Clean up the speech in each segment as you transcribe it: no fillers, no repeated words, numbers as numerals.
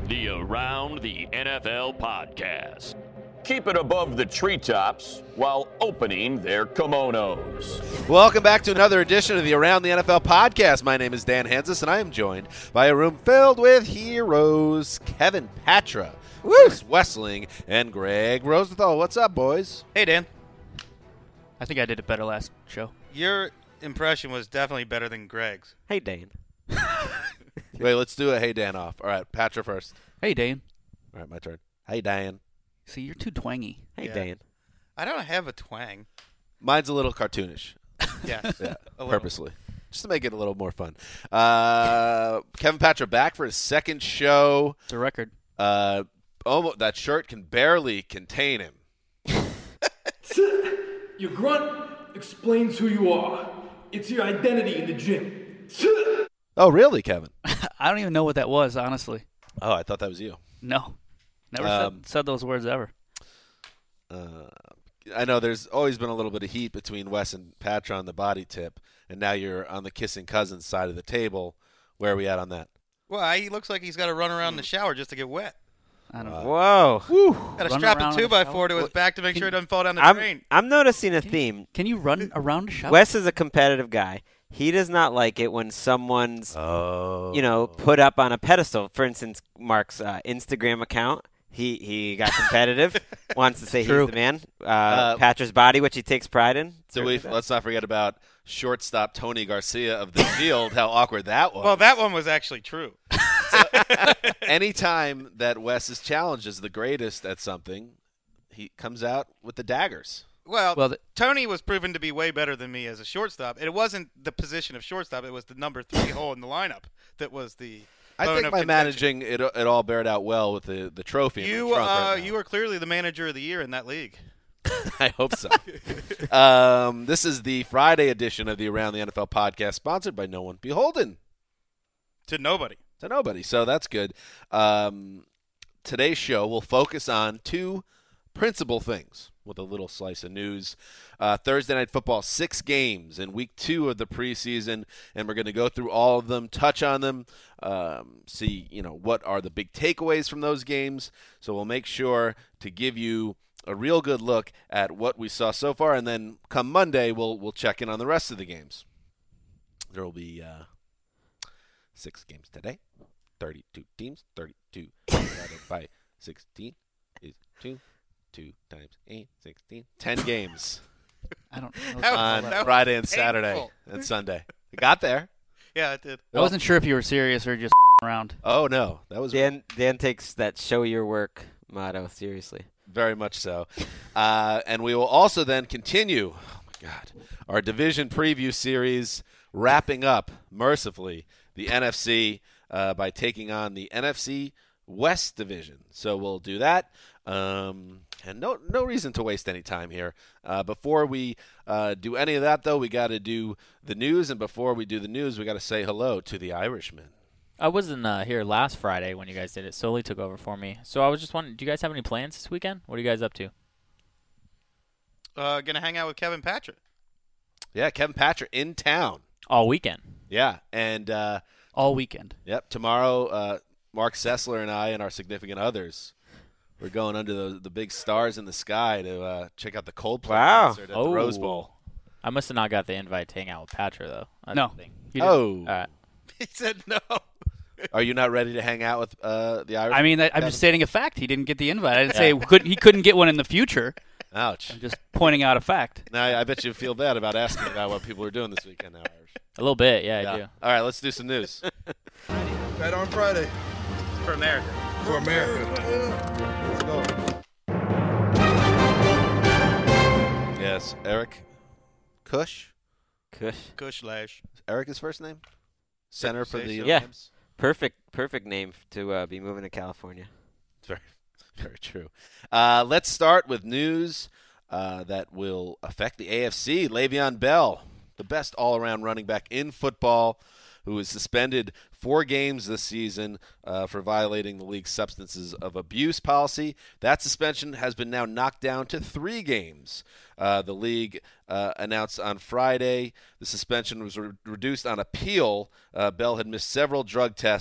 The Around the NFL podcast. Keep it above the treetops while opening their kimonos. Welcome back to another edition of the Around the NFL podcast. My name is Dan Hansis, and I am joined by a room filled with heroes, Kevin Patra, Chris Wessling, and Greg Rosenthal. What's up, boys? Hey, Dan. I think I did it better last show. Your impression was definitely better than Greg's. Hey, Dan. Wait, let's do a Hey Dan off. All right, Patra first. Hey, Dan. All right, my turn. Hey, Dan. See, you're too twangy. Hey, Yeah. Dan. I don't have a twang. Mine's a little cartoonish. Yeah. Yeah, A little. purposely. Just to make it a little more fun. Kevin Patra back for his second show. It's a record. Almost, that shirt can barely contain him. Your grunt explains who you are. It's your identity in the gym. Oh, really, Kevin? I don't even know what that was, honestly. Oh, I thought that was you. No. Never said those words ever. I know there's always been a little bit of heat between Wes and Patra on the body tip, and now you're on the kissing cousins side of the table. Where are we at on that? Well, he looks like he's got to run around in the shower just to get wet. I don't know. Whoa. Got to Run strap a around in the 2x4 shower? to his back to make Can- sure it doesn't fall down the drain. I'm noticing a theme. Can you run around the shower? Wes is a competitive guy. He does not like it when someone's, put up on a pedestal. For instance, Mark's Instagram account. He got competitive. Wants to say True. he's the man. Patra's body, which he takes pride in. Let's not forget about shortstop Tony Garcia of the field. How awkward that was. Well, that one was actually true. Anytime that Wes is challenged as the greatest at something, he comes out with the daggers. Well, Tony was proven to be way better than me as a shortstop. It wasn't the position of shortstop. It was the number 3 hole in the lineup that was the I bone think of by contention. managing it all bared out well with the trophy. in You, the trunk right now. you are clearly the manager of the year in that league. I hope so. This is the Friday edition of the Around the NFL podcast, sponsored by no one beholden To nobody. to nobody. So that's good. Today's show will focus on two principal things with a little slice of news. Thursday Night Football, 6 games in week 2 of the preseason, and we're going to go through all of them, touch on them, see what are the big takeaways from those games. So we'll make sure to give you a real good look at what we saw so far, and then come Monday we'll check in on the rest of the games. There will be 6 games today, 32 teams, 32 divided by 16 is 2 times 8, 16, 10 games I don't know. That on was Friday and Saturday painful. and Sunday. You got there. Yeah, it did. I wasn't sure if you were serious or just around. Oh, no. That was Dan takes that show your work motto seriously. very much so. And we will also then continue, oh, my God, our division preview series, wrapping up, mercifully, the NFC by taking on the NFC West division. So we'll do that. And no reason to waste any time here. Before we do any of that, though, we got to do the news. And before we do the news, we got to say hello to the Irishman. I wasn't here last Friday when you guys did it. Sully took over for me. So I was just wondering, do you guys have any plans this weekend? What are you guys up to? Gonna hang out with Kevin Patra. Yeah, Kevin Patra in town. All weekend. Yeah, and All weekend. yep, tomorrow, Mark Sessler and I and our significant others, we're going under the big stars in the sky to check out the Coldplay Wow. concert at the Rose Bowl. I must have not got the invite to hang out with Patra, though. That's No. the thing. You didn't. Oh, All right. He said no. are you not ready to hang out with the Irish? I mean, I'm just stating a fact. He didn't get the invite. I didn't say he couldn't get one in the future. Ouch. I'm just pointing out a fact. Now I bet you feel bad about asking about what people are doing this weekend now, Irish. A little bit, yeah, I do. All right, let's do some news. Right on Friday For America. for America. Let's go. Yes, Eric Kush. Kush Lash. Eric his first name? Center for the Yeah. Rams? Perfect name to be moving to California. It's very, very true. Let's start with news that will affect the AFC. Le'Veon Bell, the best all-around running back in football, who was suspended 4 games this season for violating the league's substances of abuse policy. That suspension has been now knocked down to 3 games. The league announced on Friday the suspension was reduced on appeal. Bell had missed several drug tests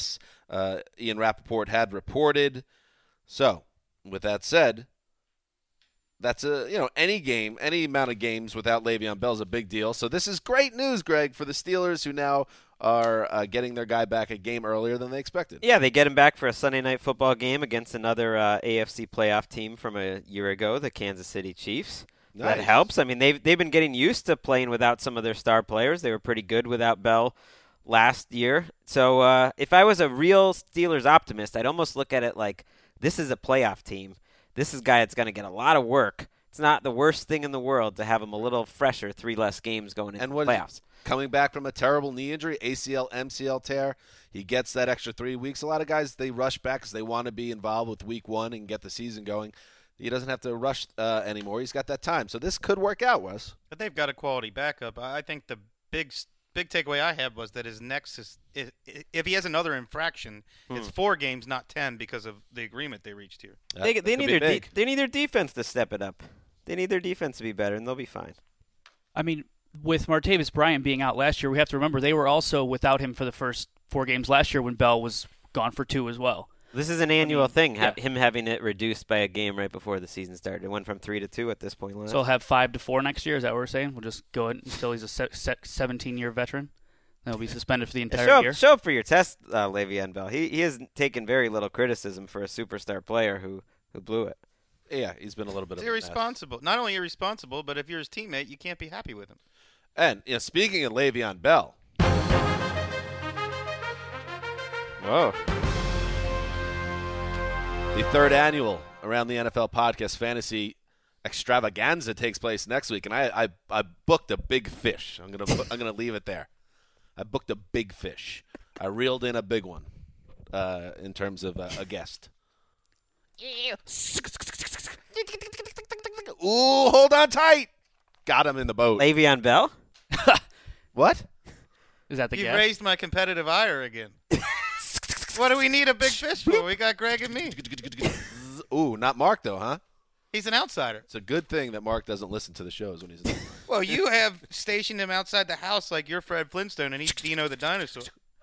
Ian Rappaport had reported. So, with that said, that's any game, any amount of games without Le'Veon Bell is a big deal. So this is great news, Greg, for the Steelers, who now are getting their guy back a game earlier than they expected. Yeah, they get him back for a Sunday night football game against another AFC playoff team from a year ago, the Kansas City Chiefs. Nice. That helps. I mean, they've been getting used to playing without some of their star players. They were pretty good without Bell last year. So if I was a real Steelers optimist, I'd almost look at it like this is a playoff team. This is a guy that's going to get a lot of work. It's not the worst thing in the world to have him a little fresher, 3 less games going into the playoffs. Coming back from a terrible knee injury, ACL, MCL tear, he gets that extra 3 weeks. A lot of guys, they rush back because they want to be involved with week 1 and get the season going. He doesn't have to rush anymore. He's got that time. So this could work out, Wes. But they've got a quality backup. I think the big takeaway I had was that his next is if he has another infraction, it's 4 games, not 10, because of the agreement they reached here. They need their defense to step it up. They need their defense to be better, and they'll be fine. I mean, with Martavis Bryant being out last year, we have to remember they were also without him for the first 4 games last year when Bell was gone for 2 as well. This is an annual thing, him having it reduced by a game right before the season started. It went from 3 to 2 at this point. So he'll have 5 to 4 next year? Is that what we're saying? We'll just go until he's a 17-year veteran? Then he'll be suspended for the entire year? Show up for your test, Le'Veon Bell. He has taken very little criticism for a superstar player who blew it. Yeah, he's been a little bit of irresponsible. Not only irresponsible, but if you're his teammate, you can't be happy with him. And speaking of Le'Veon Bell. Whoa. The 3rd annual Around the NFL Podcast Fantasy Extravaganza takes place next week, and I booked a big fish. I'm gonna leave it there. I booked a big fish. I reeled in a big one in terms of a guest. Ooh, hold on tight. Got him in the boat. Le'Veon Bell? What? Is that the You've guess? raised my competitive ire again. What do we need a big fish for? We got Greg and me. Ooh, not Mark, though, huh? He's an outsider. It's a good thing that Mark doesn't listen to the shows when he's in. Well, you have stationed him outside the house like you're Fred Flintstone and he's Dino the dinosaur.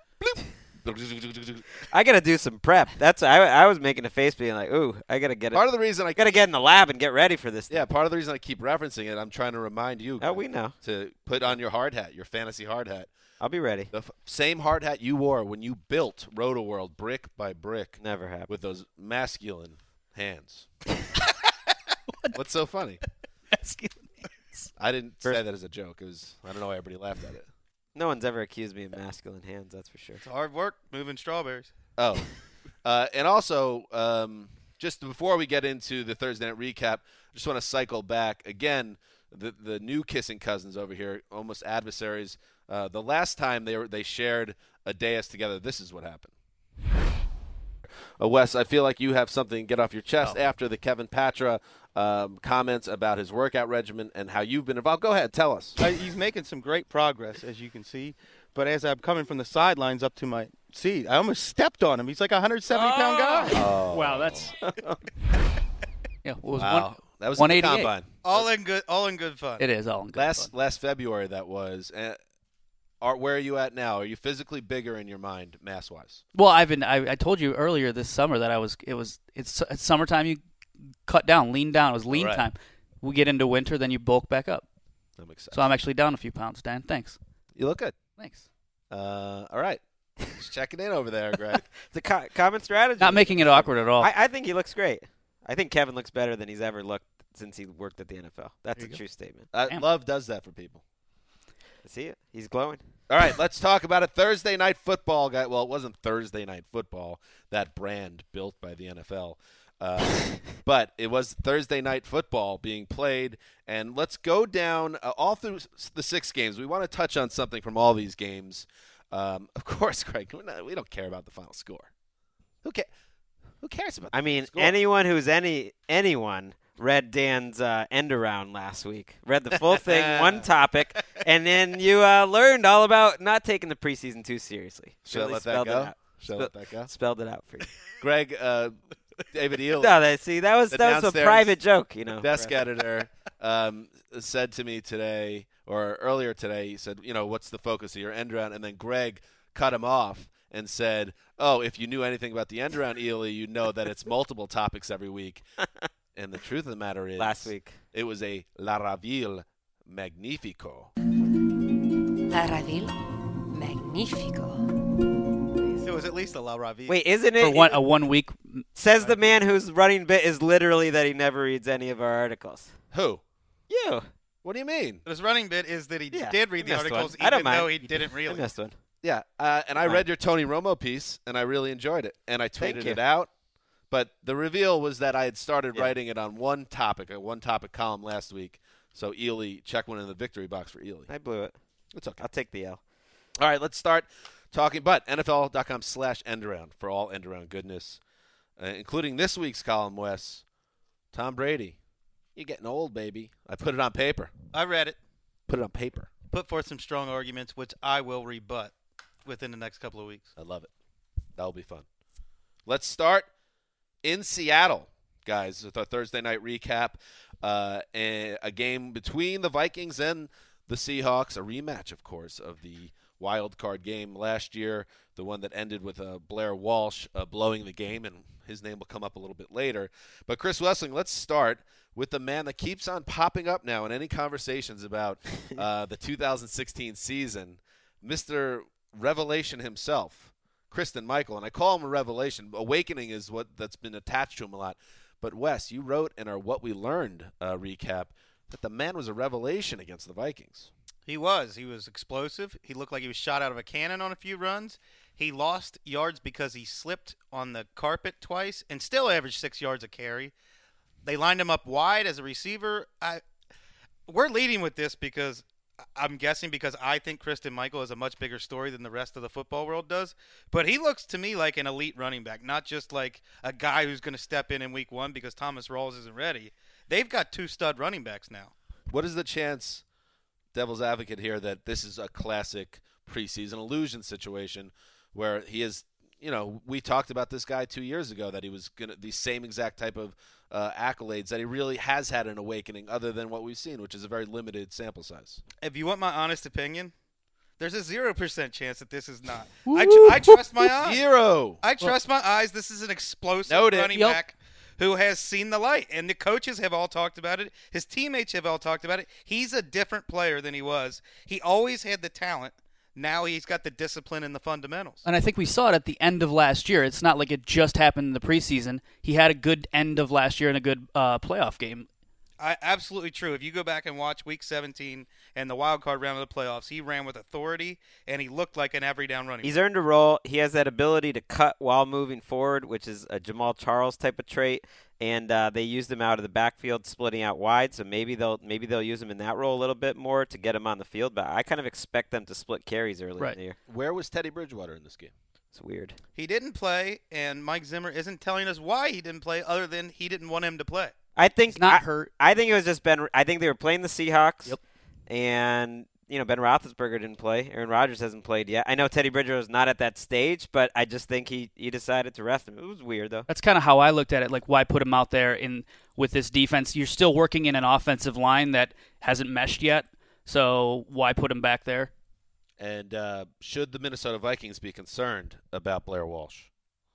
I got to do some prep. I was making a face being like, ooh, I got to get it. Part of the reason I got to get in the lab and get ready for this thing. Yeah, part of the reason I keep referencing it, I'm trying to remind you. Oh, we know. To put on your hard hat, your fantasy hard hat. I'll be ready. The same hard hat you wore when you built Roto-World brick by brick. Never happened. With those masculine hands. What's so funny? Masculine hands. I didn't say that as a joke. I don't know why everybody laughed at it. No one's ever accused me of masculine hands, that's for sure. It's hard work moving strawberries. Oh. And also, just before we get into the Thursday night recap, I just want to cycle back. Again, the new kissing cousins over here, almost adversaries. The last time they shared a dais together, this is what happened. Wes, I feel like you have something to get off your chest after the Kevin Patra comments about his workout regimen and how you've been involved. Go ahead, tell us. He's making some great progress, as you can see. But as I'm coming from the sidelines up to my seat, I almost stepped on him. He's like a 170-pound guy. Oh. Wow, that's yeah. What was wow. That was 188. the combine. All in good fun. It is all in good fun. Last February that was. Where are you at now? Are you physically bigger in your mind, mass-wise? Well, I told you earlier this summer that it's summertime. You cut down, lean down. It was lean time. We get into winter, then you bulk back up. That makes sense. So I'm actually down a few pounds, Dan. Thanks. You look good. Thanks. All right. Just checking in over there, Greg. It's a common strategy. Not making it awkward at all. I think he looks great. I think Kevin looks better than he's ever looked since he worked at the NFL. That's a true statement. Love does that for people. See it? He's glowing. All right, let's talk about it. Thursday Night Football. Well, it wasn't Thursday Night Football, that brand built by the NFL. But it was Thursday Night Football being played. And let's go down all through the 6 games. We want to touch on something from all these games. Of course, Craig, we don't care about the final score. Who cares about the final score? Anyone who's anyone read Dan's end around last week. Read the full thing, one topic, and then you learned all about not taking the preseason too seriously. Should I let that go? Should I let that go? Spelled it out for you. Greg, David Eel. No, that was a private joke, you know. Desk editor said to me today, or earlier today, he said, what's the focus of your end around? And then Greg cut him off and said, "Oh, if you knew anything about the end around Ely, you know that it's multiple topics every week." And the truth of the matter is, last week it was a La Raville Magnifico. La Raville Magnifico. It was at least a La Raville. Wait, isn't it? For a 1 week. Says the man whose running bit is literally that he never reads any of our articles. Who? You. What do you mean? His running bit is that he Yeah, did read the I missed articles one. I don't even though mind. he didn't I really. missed one. Yeah, and I read your Tony Romo piece, and I really enjoyed it, and I Thank tweeted you. it out. But the reveal was that I had started Yeah. writing it on one topic, a one-topic column last week. So Ely, check one in the victory box for Ely. I blew it. It's okay. I'll take the L. All right, let's start talking. But NFL.com/endaround for all endaround goodness, including this week's column, Wes. Tom Brady, you're getting old, baby. I put it on paper. I read it. Put it on paper. Put forth some strong arguments, which I will rebut within the next couple of weeks. I love it. That'll be fun. Let's start in Seattle, guys, with our Thursday night recap. A game between the Vikings and the Seahawks, a rematch, of course, of the wild card game last year, the one that ended with Blair Walsh blowing the game, and his name will come up a little bit later. But Chris Wessling, let's start with the man that keeps on popping up now in any conversations about the 2016 season, Mr. Revelation himself, Kristen Michael. And I call him a revelation. Awakening is what that's been attached to him a lot. But, Wes, you wrote in our What We Learned recap that the man was a revelation against the Vikings. He was. He was explosive. He looked like he was shot out of a cannon on a few runs. He lost yards because he slipped on the carpet twice and still averaged 6 yards a carry. They lined him up wide as a receiver. We're leading with this because I'm guessing because I think Kristen Michael is a much bigger story than the rest of the football world does. But he looks to me like an elite running back, not just like a guy who's going to step in week one because Thomas Rawls isn't ready. They've got 2 stud running backs now. What is the chance, devil's advocate here, that this is a classic preseason illusion situation where he is, we talked about this guy 2 years ago that he was going to the same exact type of accolades, that he really has had an awakening other than what we've seen, which is a very limited sample size. If you want my honest opinion, there's a 0% chance that this is not. I trust my eyes. 0. I trust my eyes. This is an explosive Noted. running back who has seen the light. And the coaches have all talked about it. His teammates have all talked about it. He's a different player than he was. He always had the talent. Now he's got the discipline and the fundamentals. And I think we saw it at the end of last year. It's not like it just happened in the preseason. He had a good end of last year and a good playoff game. Absolutely true. If you go back and watch Week 17 and the wild card round of the playoffs, he ran with authority, and he looked like an every down running He's back. earned a role. He has that ability to cut while moving forward, which is a Jamal Charles type of trait. And they used him out of the backfield, splitting out wide. So maybe they'll use him in that role a little bit more to get him on the field. But I kind of expect them to split carries early in the year. Where was Teddy Bridgewater in this game? It's weird. He didn't play, and Mike Zimmer isn't telling us why he didn't play, other than he didn't want him to play. I think He's not hurt. I think it was just Ben. I think they were playing the Seahawks. Yep. And Ben Roethlisberger didn't play. Aaron Rodgers hasn't played yet. I know Teddy Bridgewater was not at that stage, but I just think he decided to rest him. It was weird though. That's kind of how I looked at it. Like, why put him out there with this defense? You're still working in an offensive line that hasn't meshed yet, so why put him back there? And should the Minnesota Vikings be concerned about Blair Walsh?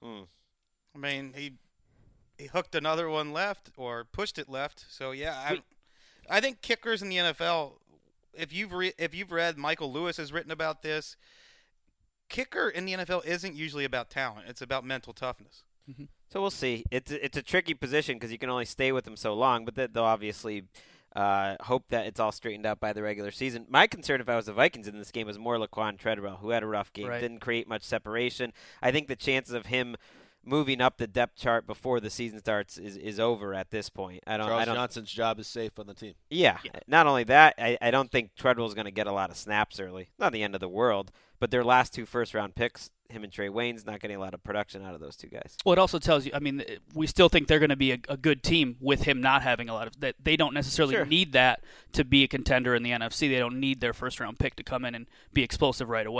I mean, he hooked another one left or pushed it left. So yeah, I think kickers in the NFL. If you've read, Michael Lewis has written about this. Kicker in the NFL isn't usually about talent; it's about mental toughness. Mm-hmm. So we'll see. It's a tricky position because you can only stay with them so long, but they'll obviously hope that it's all straightened out by the regular season. My concern, if I was the Vikings in this game, was more Laquan Treadwell, who had a rough game, didn't create much separation. I think the chances of him moving up the depth chart before the season starts is over at this point. Charles Johnson's job is safe on the team. Yeah. Not only that, I don't think Treadwell's going to get a lot of snaps early. Not the end of the world, but their last 2 first-round picks, him and Trey Wayne's, not getting a lot of production out of those 2 guys. Well, it also tells you, I mean, we still think they're going to be a good team with him not having a lot of that. They don't necessarily need that to be a contender in the NFC. They don't need their first-round pick to come in and be explosive right away.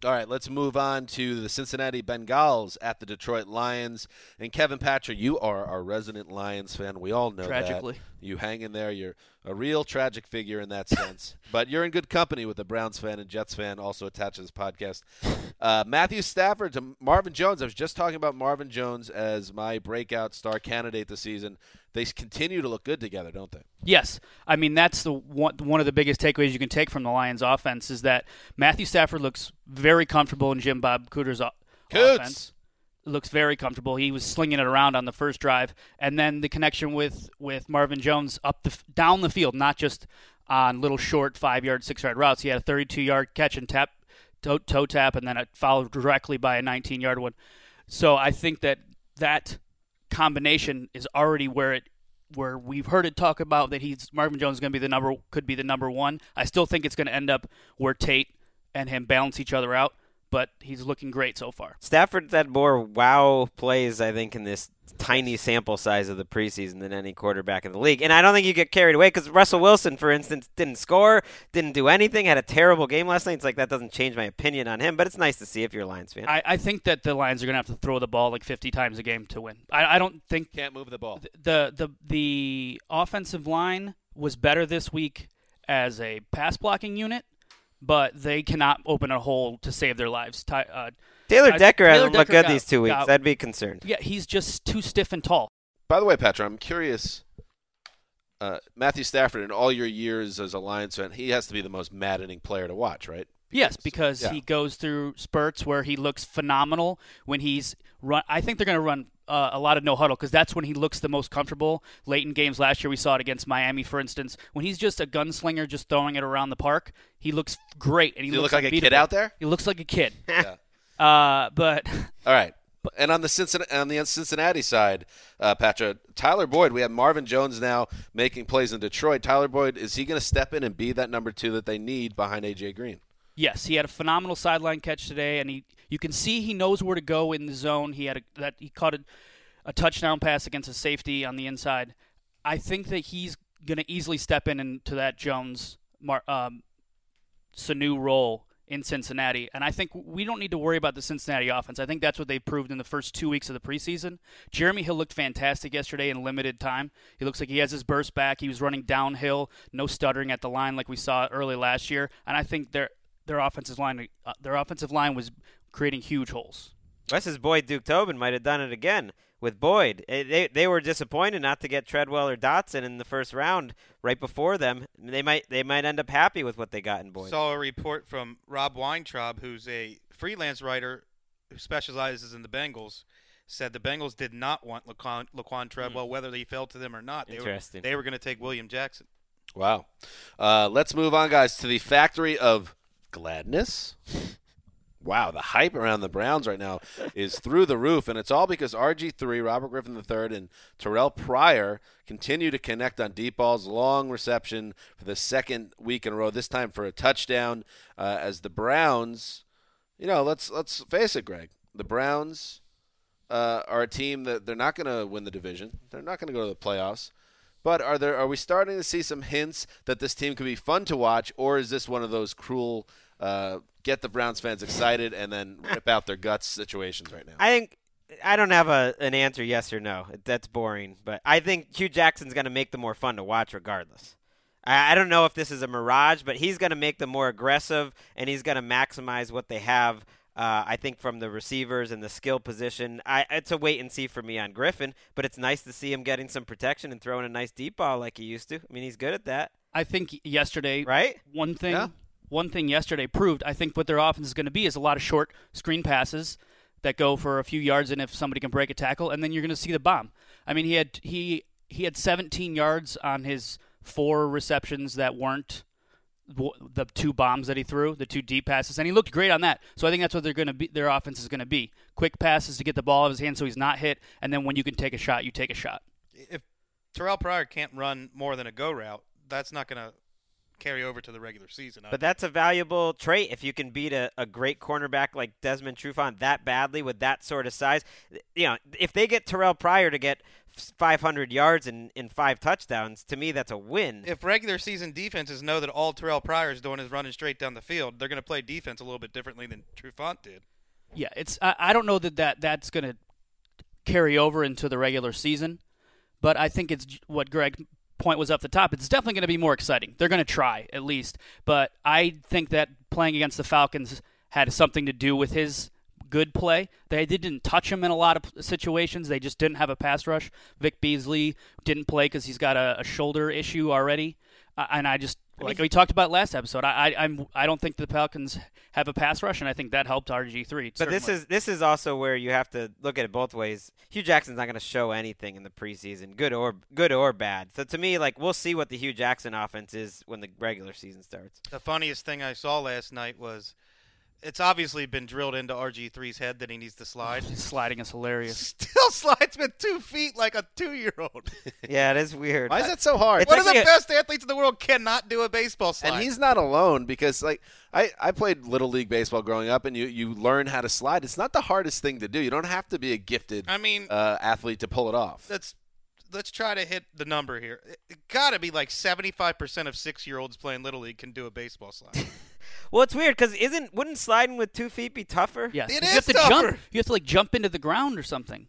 All right, let's move on to the Cincinnati Bengals at the Detroit Lions. And Kevin Patrick, you are our resident Lions fan. We all know Tragically. that. You hang in there. You're a real tragic figure in that sense. But you're in good company with the Browns fan and Jets fan also attached to this podcast. Matthew Stafford to Marvin Jones. I was just talking about Marvin Jones as my breakout star candidate this season. They continue to look good together, don't they? Yes. I mean, that's the one of the biggest takeaways you can take from the Lions offense is that Matthew Stafford looks very comfortable in Jim Bob Cooter's offense. Looks very comfortable. He was slinging it around on the first drive. And then the connection with Marvin Jones down the field, not just on little short 5-yard, 6-yard routes. He had a 32-yard catch and toe tap, and then it followed directly by a 19-yard one. So I think that combination is already where we've heard it talk about that Marvin Jones is going to be could be the number one. I still think it's going to end up where Tate and him balance each other out, but he's looking great so far. Stafford's had more wow plays, I think, in this tiny sample size of the preseason than any quarterback in the league. And I don't think you get carried away because Russell Wilson, for instance, didn't score, didn't do anything, had a terrible game last night. It's like that doesn't change my opinion on him, but it's nice to see if you're a Lions fan. I think that the Lions are going to have to throw the ball like 50 times a game to win. I don't think can't move the ball. The offensive line was better this week as a pass blocking unit, but they cannot open a hole to save their lives. Taylor Decker hasn't looked good these 2 weeks. I'd be concerned. Yeah, he's just too stiff and tall. By the way, Patrick, I'm curious. Matthew Stafford, in all your years as a Lions fan, he has to be the most maddening player to watch, right? Yes, because he goes through spurts where he looks phenomenal when he's run. I think they're going to run a lot of no huddle because that's when he looks the most comfortable. Late in games last year, we saw it against Miami, for instance. When he's just a gunslinger, just throwing it around the park, he looks great. And he looks like a kid out there. He looks like a kid. Yeah. But all right. And on the Cincinnati side, Patrick, Tyler Boyd, we have Marvin Jones now making plays in Detroit. Tyler Boyd, is he going to step in and be that number 2 that they need behind A.J. Green? Yes, he had a phenomenal sideline catch today, and you can see he knows where to go in the zone. He caught a touchdown pass against a safety on the inside. I think that he's going to easily step into that Jones Sanu role in Cincinnati, and I think we don't need to worry about the Cincinnati offense. I think that's what they proved in the first 2 weeks of the preseason. Jeremy Hill looked fantastic yesterday in limited time. He looks like he has his burst back. He was running downhill, no stuttering at the line like we saw early last year, and I think their offensive line was creating huge holes. Wes's boy Duke Tobin might have done it again with Boyd. They were disappointed not to get Treadwell or Dotson in the first round right before them. They might end up happy with what they got in Boyd. Saw a report from Rob Weintraub, who's a freelance writer who specializes in the Bengals, said the Bengals did not want Laquan Treadwell, whether he fell to them or not. Interesting. They were going to take William Jackson. Wow. Let's move on, guys, to the factory of gladness. Wow, the hype around the Browns right now is through the roof, and it's all because RG3, Robert Griffin III, and Terrell Pryor continue to connect on deep balls, long reception for the second week in a row, this time for a touchdown, as the Browns, let's face it, Greg, the Browns are a team that they're not going to win the division. They're not going to go to the playoffs. But are we starting to see some hints that this team could be fun to watch, or is this one of those cruel get the Browns fans excited and then rip out their guts situations right now? I don't have an answer yes or no. That's boring. But I think Hugh Jackson's going to make them more fun to watch regardless. I don't know if this is a mirage, but he's going to make them more aggressive, and he's going to maximize what they have, I think, from the receivers and the skill position. It's a wait and see for me on Griffin, but it's nice to see him getting some protection and throwing a nice deep ball like he used to. I mean, he's good at that. I think yesterday, right? One thing yesterday proved, I think what their offense is going to be is a lot of short screen passes that go for a few yards, and if somebody can break a tackle, and then you're going to see the bomb. I mean, he had 17 yards on his 4 receptions that weren't the 2 bombs that he threw, the 2 deep passes, and he looked great on that. So I think that's what they're going to be. Their offense is going to be quick passes to get the ball out of his hand so he's not hit, and then when you can take a shot, you take a shot. If Terrell Pryor can't run more than a go route, that's not going to carry over to the regular season. But that's a valuable trait if you can beat a great cornerback like Desmond Trufant that badly with that sort of size. If they get Terrell Pryor to get 500 yards and 5 touchdowns, to me that's a win. If regular season defenses know that all Terrell Pryor is doing is running straight down the field, they're going to play defense a little bit differently than Trufant did. Yeah, I don't know that's going to carry over into the regular season, but I think it's what Greg's point was up the top. It's definitely going to be more exciting. They're going to try, at least. But I think that playing against the Falcons had something to do with his good play. They didn't touch him in a lot of situations. They just didn't have a pass rush. Vic Beasley didn't play because he's got a shoulder issue already. And like we talked about last episode, I don't think the Falcons have a pass rush, and I think that helped RG3. But this is also where you have to look at it both ways. Hugh Jackson's not going to show anything in the preseason, good or bad. So to me, like, we'll see what the Hugh Jackson offense is when the regular season starts. The funniest thing I saw last night was it's obviously been drilled into RG3's head that he needs to slide. Sliding is hilarious. Still slides with 2 feet like a 2-year-old. Yeah, it is weird. Why is that so hard? One of the best athletes in the world cannot do a baseball slide. And he's not alone because, like, I played Little League Baseball growing up, and you learn how to slide. It's not the hardest thing to do. You don't have to be a gifted athlete to pull it off. Let's try to hit the number here. It got to be like 75% of 6-year-olds playing Little League can do a baseball slide. Well, it's weird because wouldn't sliding with 2 feet be tougher? Yes. It you is have to tougher. You have to jump into the ground or something.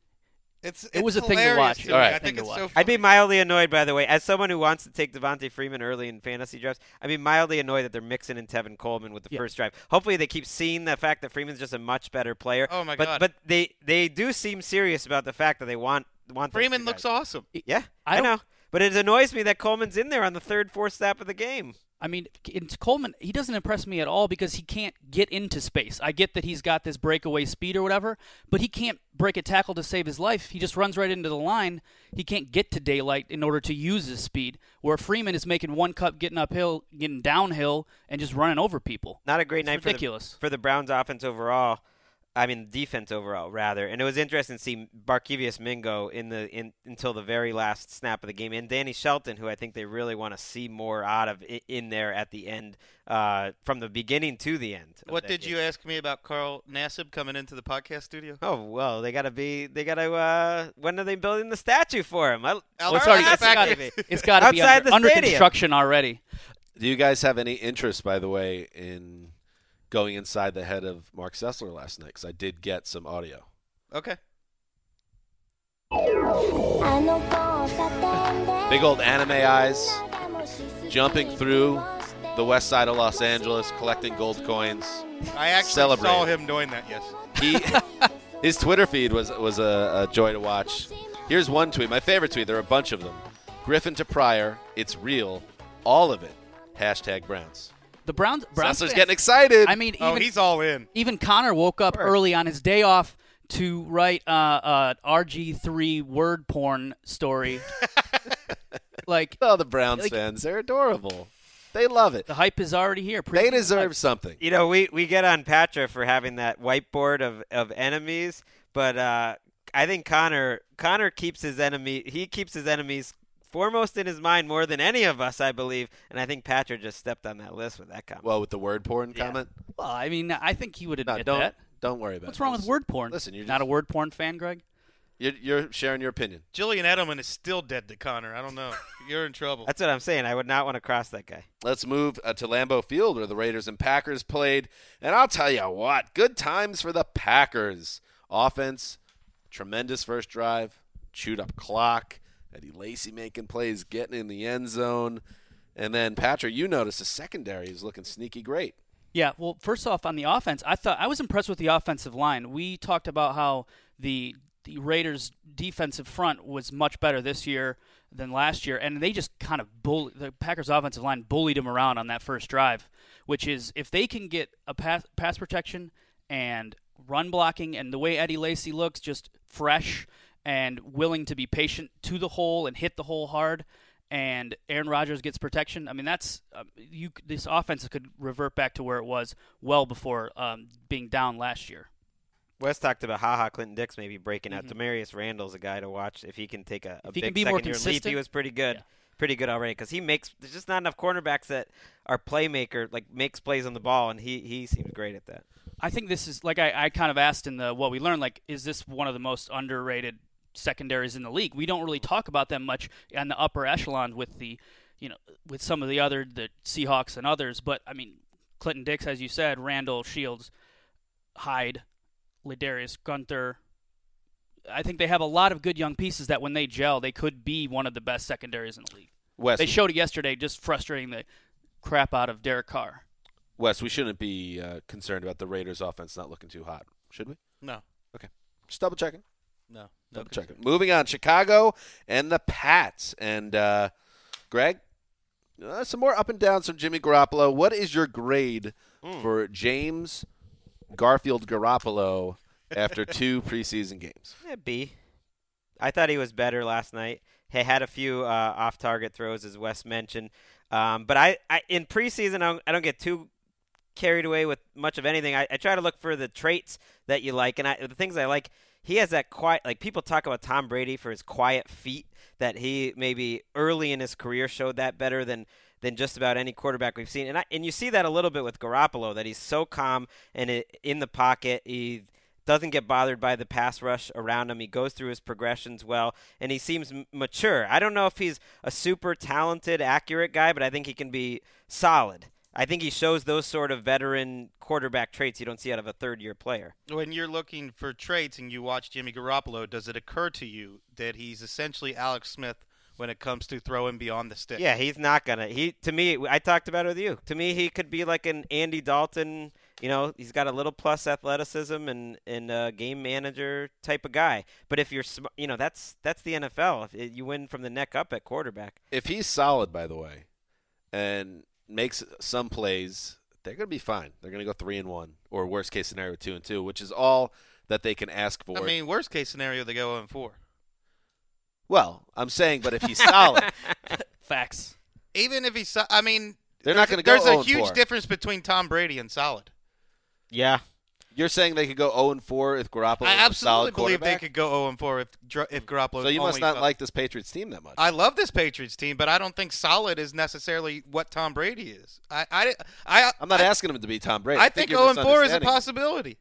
It was a thing to watch. All right. I think it's so funny. I'd be mildly annoyed, by the way, as someone who wants to take Devontae Freeman early in fantasy drafts. I'd be mildly annoyed that they're mixing in Tevin Coleman with the first drive. Hopefully, they keep seeing the fact that Freeman's just a much better player. Oh my God! But they do seem serious about the fact that they want Freeman looks awesome. Yeah, I know. But it annoys me that Coleman's in there on the 3rd, 4th snap of the game. I mean, Coleman, he doesn't impress me at all because he can't get into space. I get that he's got this breakaway speed or whatever, but he can't break a tackle to save his life. He just runs right into the line. He can't get to daylight in order to use his speed, where Freeman is making one cut, getting uphill, getting downhill, and just running over people. Not a great night ridiculous. For the Browns offense overall. I mean, defense overall, rather. And it was interesting to see Barkevious Mingo until the very last snap of the game. And Danny Shelton, who I think they really want to see more out of in there at the end, from the beginning to the end. What did you ask me about Carl Nassib coming into the podcast studio? Oh, well, when are they building the statue for him? It's got to be under construction already. Do you guys have any interest, by the way, in going inside the head of Mark Sessler last night? Because I did get some audio. Okay. Big old anime eyes, jumping through the west side of Los Angeles, collecting gold coins. I actually saw him doing that, yes. His Twitter feed was a joy to watch. Here's one tweet, my favorite tweet. There are a bunch of them. Griffin to Pryor, it's real, all of it. #Browns. The Browns Sessler's getting excited. I mean, he's all in. Even Connor woke up early on his day off to write RG3 word porn story. The Browns fans, they're adorable. They love it. The hype is already here. They deserve something. You know, we get on Patra for having that whiteboard of enemies, but I think Connor keeps his enemies foremost in his mind more than any of us, I believe, and I think Patrick just stepped on that list with that comment. Well, with the word porn comment? Well, I mean, I think he would admit that. Don't worry about it. What's wrong with word porn? Listen, you're not a word porn fan, Greg? You're sharing your opinion. Julian Edelman is still dead to Connor. I don't know. You're in trouble. That's what I'm saying. I would not want to cross that guy. Let's move to Lambeau Field where the Raiders and Packers played, and I'll tell you what, good times for the Packers. Offense, tremendous first drive, chewed up clock. Eddie Lacy making plays, getting in the end zone. And then, Patrick, you noticed the secondary is looking sneaky great. Yeah, well, first off, on the offense, I was impressed with the offensive line. We talked about how the Raiders' defensive front was much better this year than last year, and they just kind of the Packers' offensive line bullied them around on that first drive, which is if they can get a pass protection and run blocking, and the way Eddie Lacy looks, just fresh and willing to be patient to the hole and hit the hole hard, and Aaron Rodgers gets protection. I mean, that's this offense could revert back to where it was well before being down last year. Wes talked about Clinton Dix maybe breaking out. Demarius Randall's a guy to watch if he can take a big second-year leap. He was pretty good. Yeah. Pretty good already because there's just not enough cornerbacks that are playmaker, like makes plays on the ball, and he seems great at that. I think this is, like I kind of asked in the what we learned, like, is this one of the most underrated secondaries in the league. We don't really talk about them much on the upper echelon with with some of the Seahawks and others. But I mean, Clinton Dix, as you said, Randall, Shields, Hyde, Ladarius Gunther. I think they have a lot of good young pieces that when they gel, they could be one of the best secondaries in the league. Wes, they showed it yesterday, just frustrating the crap out of Derek Carr. Wes, we shouldn't be concerned about the Raiders' offense not looking too hot, should we? No. Okay. Just double checking. No. Double checking. Moving on, Chicago and the Pats. And, Greg, some more up and downs from Jimmy Garoppolo. What is your grade for James Garfield Garoppolo after 2 preseason games? Yeah, B. I thought he was better last night. He had a few off-target throws, as Wes mentioned. But I in preseason, I don't get too carried away with much of anything. I try to look for the traits that you like. And the things I like, he has that quiet, like people talk about Tom Brady for his quiet feet, that he maybe early in his career showed that better than just about any quarterback we've seen. And you see that a little bit with Garoppolo, that he's so calm and in the pocket. He doesn't get bothered by the pass rush around him. He goes through his progressions well, and he seems mature. I don't know if he's a super talented, accurate guy, but I think he can be solid. I think he shows those sort of veteran quarterback traits you don't see out of a third-year player. When you're looking for traits and you watch Jimmy Garoppolo, does it occur to you that he's essentially Alex Smith when it comes to throwing beyond the stick? Yeah, he's not going to. To me, I talked about it with you. To me, he could be like an Andy Dalton. He's got a little plus athleticism and a game manager type of guy. But if you're, that's the NFL. If you win from the neck up at quarterback. If he's solid, by the way, and makes some plays, they're going to be fine. They're going to go 3-1, or worst case scenario 2-2, which is all that they can ask for. I mean, worst case scenario, they go 0-4. Well, I'm saying, but if he's solid, facts. Even if he's, I mean, they're not going to go 0-4. There's a huge difference between Tom Brady and solid. Yeah. You're saying they could go 0-4 if Garoppolo was a solid quarterback? I absolutely believe they could go 0-4 if Garoppolo. So you must not like this Patriots team that much. I love this Patriots team, but I don't think solid is necessarily what Tom Brady is. I'm not asking him to be Tom Brady. I think 0-4 is a possibility.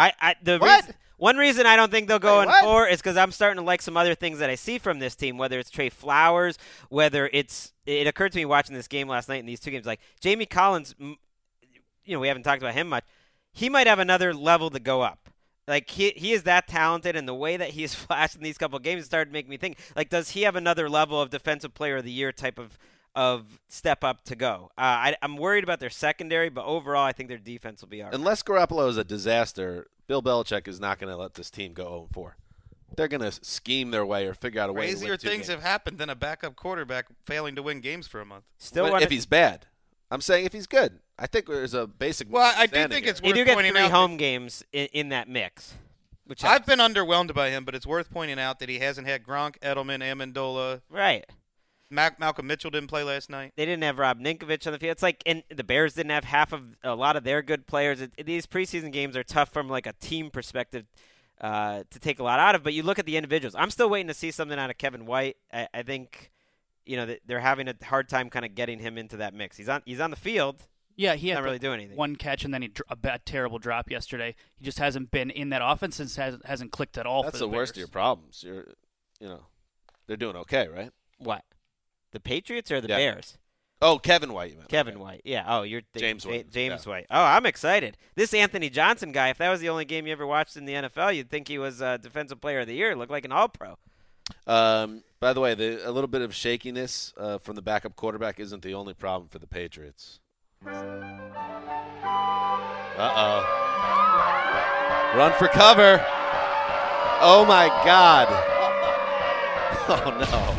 One reason I don't think they'll go 0-4 is because I'm starting to like some other things that I see from this team, whether it's Trey Flowers, whether it occurred to me watching this game last night in these 2 games, like Jamie Collins, we haven't talked about him much. He might have another level to go up. Like, he is that talented, and the way that he's flashed in these couple of games started to make me think, like, does he have another level of Defensive Player of the Year type of step up to go? I'm worried about their secondary, but overall I think their defense will be all right. Unless Garoppolo is a disaster, Bill Belichick is not going to let this team go 0-4. They're going to scheme their way or figure out a way to win 2 games. Crazier things have happened than a backup quarterback failing to win games for a month. If he's bad. I'm saying if he's good. I think there's a basic. Well, I do think it's worth pointing out. You do get 3 home games in that mix. Which I've been underwhelmed by him, but it's worth pointing out that he hasn't had Gronk, Edelman, Amendola. Right. Malcolm Mitchell didn't play last night. They didn't have Rob Ninkovich on the field. It's like, and the Bears didn't have a lot of their good players. These preseason games are tough from like a team perspective to take a lot out of. But you look at the individuals. I'm still waiting to see something out of Kevin White. I think. They're having a hard time kind of getting him into that mix. He's on the field. Yeah, he had not really doing anything. One catch and then a bad, terrible drop yesterday. He just hasn't been in that offense and hasn't clicked at all. That's for the worst of your problems. They're doing okay, right? What? The Patriots or the Bears? Oh, Kevin White, you meant. Kevin White. Yeah. Oh, you're James White. James White. Oh, I'm excited. This Anthony Johnson guy, if that was the only game you ever watched in the NFL, you'd think he was Defensive Player of the Year. Looked like an All-Pro. By the way, a little bit of shakiness from the backup quarterback isn't the only problem for the Patriots. Run for cover. Oh, my God. Oh,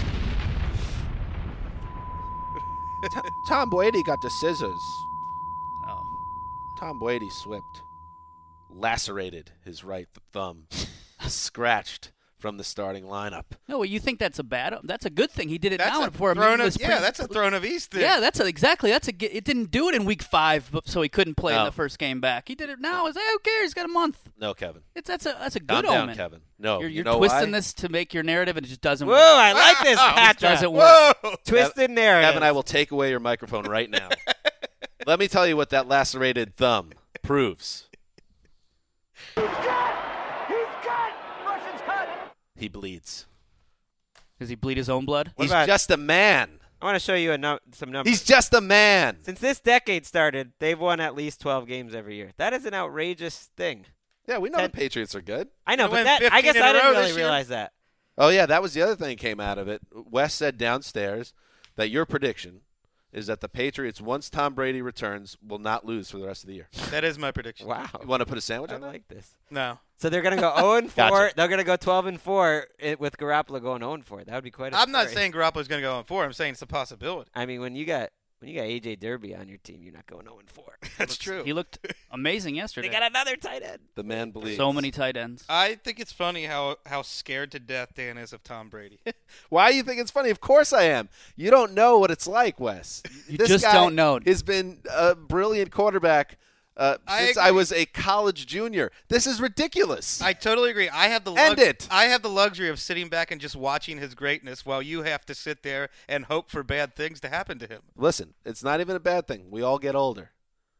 no. Tom Brady got the scissors. Oh. Tom Brady slipped. Lacerated his right thumb. Scratched from the starting lineup. No, you think that's that's a good thing. He did it now before that's a throne of East thing. Yeah, it didn't do it in week 5, so he couldn't play in the first game back. He did it now. It's who cares? He's got a month. No, Kevin. That's a good Calm omen. down, Kevin. No, you're twisting this to make your narrative, and it just doesn't work. Whoa, I like this, Patrick. It doesn't work. Twisted narrative. Kevin, I will take away your microphone right now. Let me tell you what that lacerated thumb proves. He bleeds. Does he bleed his own blood? He's just a man. I want to show you some numbers. He's just a man. Since this decade started, they've won at least 12 games every year. That is an outrageous thing. Yeah, we know the Patriots are good. I know, They but went I guess 15 I in a row didn't really this year. realize that. Oh, yeah, that was the other thing that came out of it. Wes said downstairs that your prediction is that the Patriots, once Tom Brady returns, will not lose for the rest of the year. That is my prediction. Wow. You want to put a sandwich I on that? like this. No. So they're going to go 0-4. Gotcha. They're going to go 12-4 with Garoppolo going 0-4. That would be quite a I'm not story. saying Garoppolo's going to go on 4. I'm saying it's a possibility. I mean, when you got AJ Derby on your team, you're not going 0-4. That's true. He looked amazing They yesterday. got another tight end. The man bleeds. So many tight ends. I think it's funny how scared to death Dan is of Tom Brady. Why do you think it's funny? Of course I am. You don't know what it's like, Wes. You This just guy don't know. Has been a brilliant quarterback since I agree. was a college junior. This is ridiculous. I totally agree. I have the End it. I have the luxury of sitting back and just watching his greatness while you have to sit there and hope for bad things to happen to him. Listen, it's not even a bad thing. We all get older.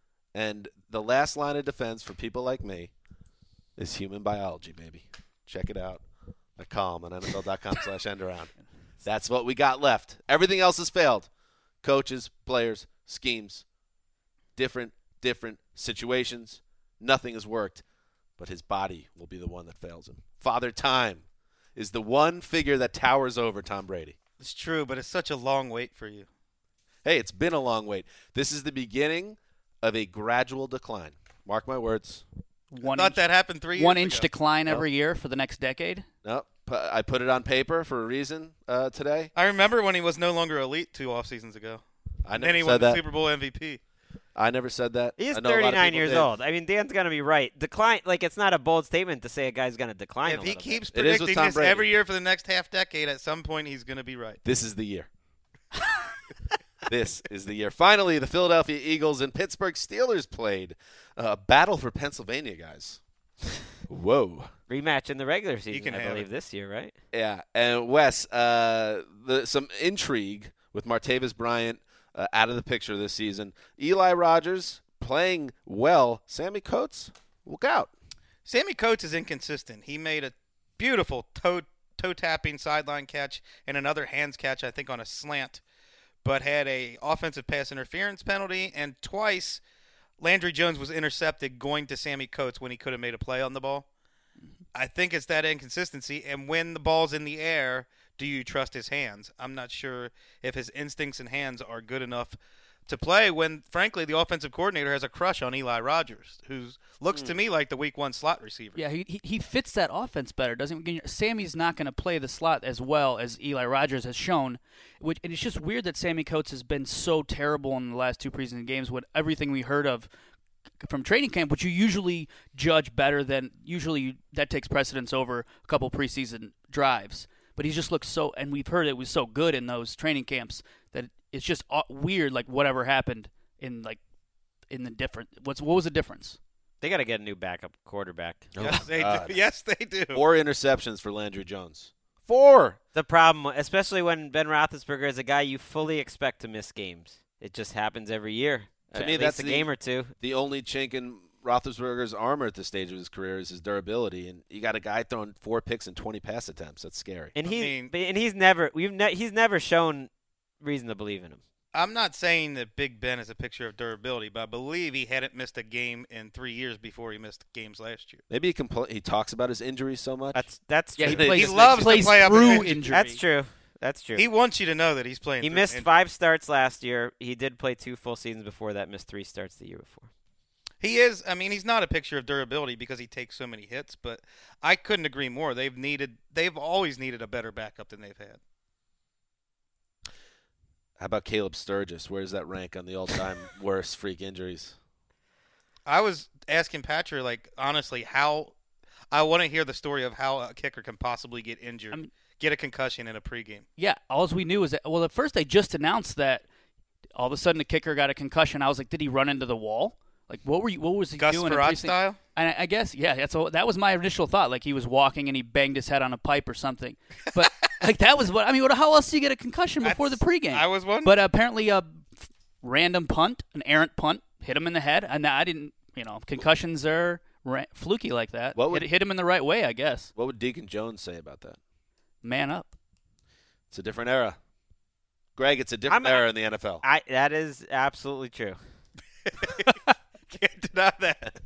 And the last line of defense for people like me is human biology, baby. Check it out. My column on NFL.com/endaround. That's what we got left. Everything else has failed. Coaches, players, schemes, different situations. Nothing has worked, but his body will be the one that fails him. Father Time is the one figure that towers over Tom Brady. It's true, but it's such a long wait for you. Hey, it's been a long wait. This is the beginning of a gradual decline. Mark my words. Thought that happened 3 years 1 inch ago. decline every year for the next decade. No, I put it on paper for a reason today. I remember when he was no longer elite 2 off seasons ago. I never Then he said won the that. Super Bowl MVP. I never said that. He's I know a lot of 39 people years did. old. I mean, Dan's going to be right. Decline, like, it's not a bold statement to say a guy's going to decline If a he little keeps It is with predicting Tom this Brady. every year for the next half decade, at some point he's going to be right. This is the year. This is the year. Finally, the Philadelphia Eagles and Pittsburgh Steelers played. Battle for Pennsylvania, guys. Whoa. bit. Rematch in the regular season, can I have believe, it. this year, right? Yeah, and Wes, some intrigue with Martavis Bryant out of the picture this season. Eli Rogers playing well. Sammy Coates, look out. Sammy Coates is inconsistent. He made a beautiful toe-tapping sideline catch and another hands catch, I think, on a slant, but had a offensive pass interference penalty, and twice Landry Jones was intercepted going to Sammy Coates when he could have made a play on the ball. I think it's that inconsistency, and when the ball's in the air, do you trust his hands? I'm not sure if his instincts and hands are good enough to play when, frankly, the offensive coordinator has a crush on Eli Rogers, who looks to me like the week 1 slot receiver. Yeah, he fits that offense better, doesn't he? Sammy's not going to play the slot as well as Eli Rogers has shown, and it's just weird that Sammy Coates has been so terrible in the last 2 preseason games with everything we heard of from training camp, which you usually judge better than usually that takes precedence over a couple preseason drives. But he just looks so, and we've heard it was so good in those training camps that it's just weird, like whatever happened in the different. What was the difference? They got to get a new backup quarterback. Yes, they do. Yes, they do. 4 interceptions for Landry Jones. 4. The problem, especially when Ben Roethlisberger is a guy you fully expect to miss games. It just happens every year. To At me, least that's a game or two. The only chink in Roethlisberger's armor at this stage of his career is his durability, and you got a guy throwing 4 picks and 20 pass attempts. That's scary. And he's never shown reason to believe in him. I'm not saying that Big Ben is a picture of durability, but I believe he hadn't missed a game in 3 years before he missed games last year. Maybe he talks about his injuries so much. That's true. Yeah, he loves to play up through an injury. That's true. That's true. He wants you to know that he's playing. He through missed injury. 5 starts last year. He did play 2 full seasons before that. Missed 3 starts the year before. He is. I mean, he's not a picture of durability because he takes so many hits. But I couldn't agree more. They've always needed a better backup than they've had. How about Caleb Sturgis? Where does that rank on the all-time worst freak injuries? I was asking Patrick, like, honestly, how I want to hear the story of how a kicker can possibly get injured, get a concussion in a pregame. Yeah, all we knew is that. Well, at first they just announced that all of a sudden the kicker got a concussion. I was like, did he run into the wall? Like, what was he Gus doing? Frerotte style? And I guess, yeah, that was my initial thought. Like he was walking and he banged his head on a pipe or something. But like that was how else do you get a concussion before the pregame? I was wondering. But apparently a random punt, an errant punt, hit him in the head. And I didn't, concussions are fluky like that. Hit him in the right way, I guess. What would Deacon Jones say about that? man up. It's a different era. Greg, it's a different era in the NFL. That is absolutely true. Can't deny that.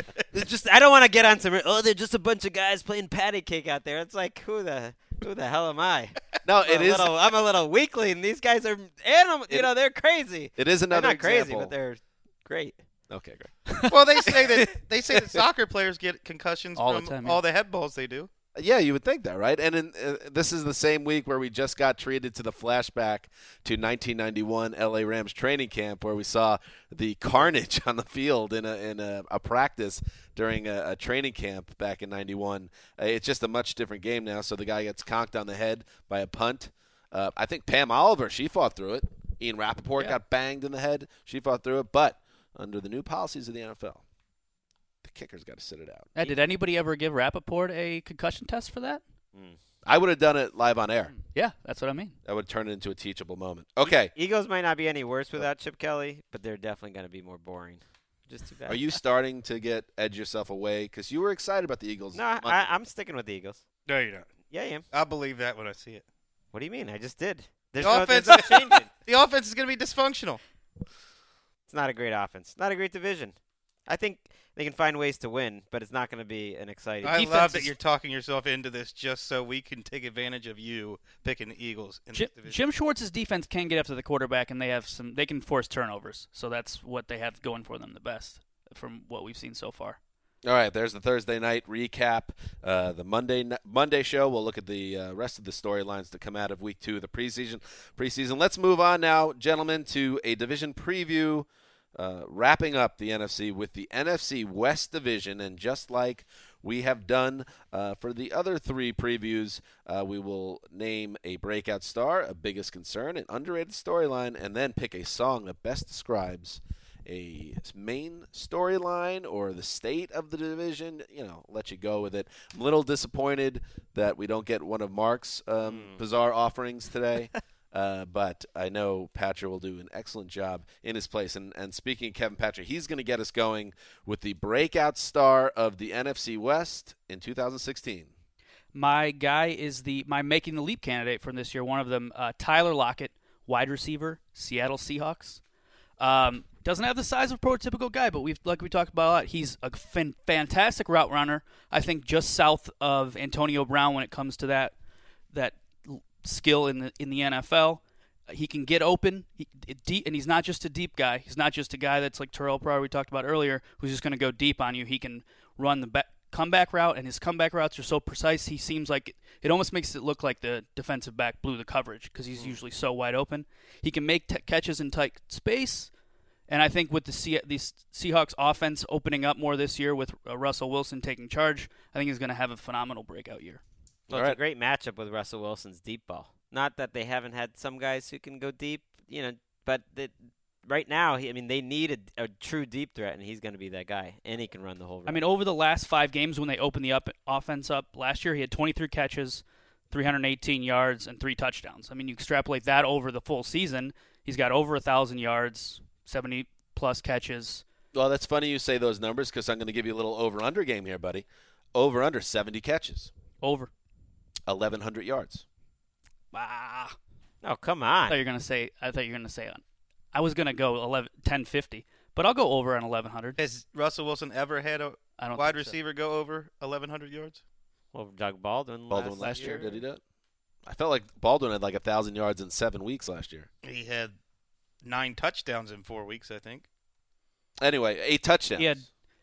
I don't want to get on some. They're just a bunch of guys playing patty cake out there. It's like who the hell am I? No, I'm a little weakling. These guys are animals. They're crazy. It is another they're not crazy, example. but they're great. Okay, great. Well, they say that soccer players get concussions All from the time, all the head balls they do. Yeah, you would think that, right? And this is the same week where we just got treated to the flashback to 1991 LA Rams training camp, where we saw the carnage on the field in a practice during a training camp back in '91. It's just a much different game now. So the guy gets conked on the head by a punt. I think Pam Oliver, she fought through it. Ian Rappaport got banged in the head. She fought through it. But under the new policies of the NFL, the kicker's got to sit it out. Did anybody ever give Rappaport a concussion test for that? I would have done it live on air. Yeah, that's what I mean. That would turn it into a teachable moment. Okay. Eagles might not be any worse without Chip Kelly, but they're definitely going to be more boring. Just too bad. Are you starting to edge yourself away? Because you were excited about the Eagles. No, I'm sticking with the Eagles. No, you're not. Yeah, I am. I'll believe that when I see it. What do you mean? I just did. There's The offense, no changing. The offense is going to be dysfunctional. It's not a great offense. Not a great division. I think they can find ways to win, but it's not going to be an exciting. I love that you're talking yourself into this just so we can take advantage of you picking the Eagles in this division. Jim Schwartz's defense can get after the quarterback, and they can force turnovers. So that's what they have going for them the best from what we've seen so far. All right, there's the Thursday night recap. The Monday show, we'll look at the rest of the storylines to come out of Week 2 of the preseason. Let's move on now, gentlemen, to a division preview, wrapping up the NFC with the NFC West division. And just like we have done for the other 3 previews, we will name a breakout star, a biggest concern, an underrated storyline, and then pick a song that best describes a main storyline or the state of the division. Let you go with it. I'm a little disappointed that we don't get one of Mark's bizarre offerings today, but I know Patrick will do an excellent job in his place. And speaking of Kevin Patrick, he's going to get us going with the breakout star of the NFC West in 2016. My guy is my making the leap candidate from this year. One of them, Tyler Lockett, wide receiver, Seattle Seahawks. Doesn't have the size of a prototypical guy, but like we talked about a lot, he's a fantastic route runner. I think just south of Antonio Brown when it comes to that skill in the NFL. He can get open, and he's not just a deep guy. He's not just a guy that's like Terrell Pryor we talked about earlier, who's just going to go deep on you. He can run the comeback route, and his comeback routes are so precise. He seems like it almost makes it look like the defensive back blew the coverage because he's usually so wide open. He can make catches in tight space. And I think with the Seahawks offense opening up more this year with Russell Wilson taking charge, I think he's going to have a phenomenal breakout year. Well, it's a great matchup with Russell Wilson's deep ball. Not that they haven't had some guys who can go deep, but right now, they need a true deep threat, and he's going to be that guy, and he can run the whole route. Over the last 5 games when they opened the offense up last year, he had 23 catches, 318 yards, and 3 touchdowns. You extrapolate that over the full season, he's got over 1,000 yards, 70-plus catches. Well, that's funny you say those numbers because I'm going to give you a little over-under game here, buddy. Over-under 70 catches. Over. 1,100 yards. Ah. Oh, come on. I thought you were going to say I was going to go 1050, but I'll go over on 1,100. Has Russell Wilson ever had a wide receiver go over 1,100 yards? Well, Doug Baldwin last year. Did he do it? I felt like Baldwin had like 1,000 yards in 7 weeks last year. He had 9 touchdowns in 4 weeks, I think. Anyway, 8 touchdowns. He had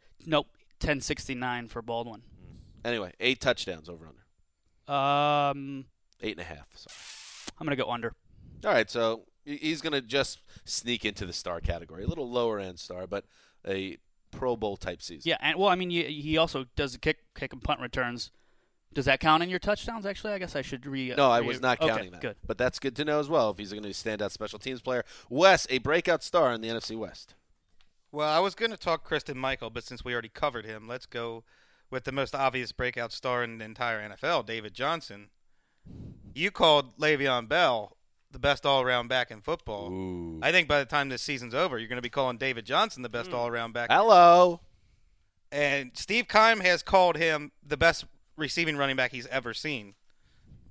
1069 for Baldwin. Anyway, 8 touchdowns over under. 8.5. So. I'm gonna go under. All right, so he's gonna just sneak into the star category, a little lower end star, but a Pro Bowl type season. Yeah, and he also does kick and punt returns. Does that count in your touchdowns? Actually, I guess I should No, I was not counting that. Good. But that's good to know as well if he's going to be a standout special teams player. Wes, a breakout star in the NFC West. Well, I was going to talk Christine Michael, but since we already covered him, let's go with the most obvious breakout star in the entire NFL, David Johnson. You called Le'Veon Bell the best all-around back in football. Ooh. I think by the time this season's over, you're going to be calling David Johnson the best all-around back. Hello. And Steve Keim has called him the best receiving running back he's ever seen.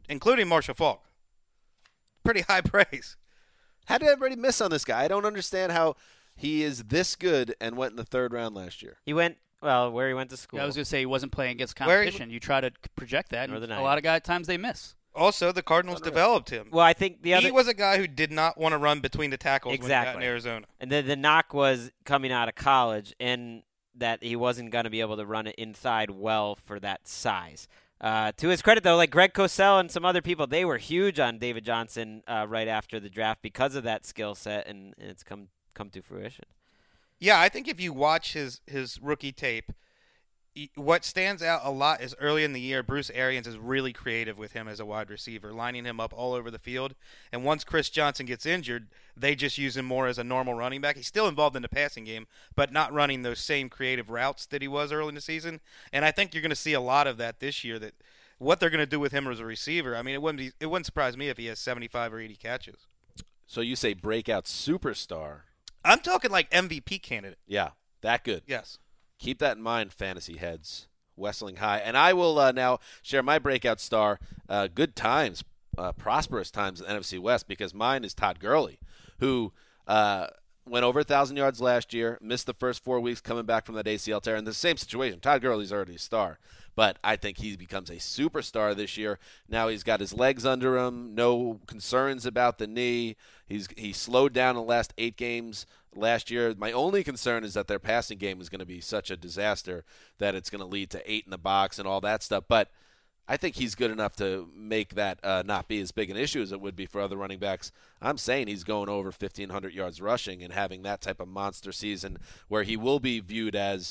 including Marshall Faulk. Pretty high praise. How did everybody miss on this guy? I don't understand how he is this good and went in the 3rd round last year. He went, well, where he went to school. Yeah, I was going to say he wasn't playing against competition. You try to project that, and a lot of times they miss. Also, the Cardinals developed him. Well, I think he was a guy who did not want to run between the tackles when he got in Arizona. And the knock was coming out of college and that he wasn't going to be able to run it inside well for that size. To his credit, though, like Greg Cosell and some other people, they were huge on David Johnson right after the draft because of that skill set, and it's come to fruition. Yeah, I think if you watch his rookie tape, what stands out a lot is early in the year, Bruce Arians is really creative with him as a wide receiver, lining him up all over the field. And once Chris Johnson gets injured, they just use him more as a normal running back. He's still involved in the passing game, but not running those same creative routes that he was early in the season. And I think you're going to see a lot of that this year, that what they're going to do with him as a receiver. I mean, it wouldn't surprise me if he has 75 or 80 catches. So you say breakout superstar. I'm talking like MVP candidate. Yeah, that good. Yes. Keep that in mind, fantasy heads. Wesleyan High. And I will now share my breakout star. Good times, prosperous times in the NFC West, because mine is Todd Gurley, who went over 1,000 yards last year, missed the first 4 weeks coming back from that ACL tear. In the same situation, Todd Gurley's already a star, but I think he becomes a superstar this year. Now he's got his legs under him, no concerns about the knee. He slowed down in the last 8 games last year. My only concern is that their passing game is going to be such a disaster that it's going to lead to 8 in the box and all that stuff. But I think he's good enough to make that not be as big an issue as it would be for other running backs. I'm saying he's going over 1,500 yards rushing and having that type of monster season where he will be viewed as,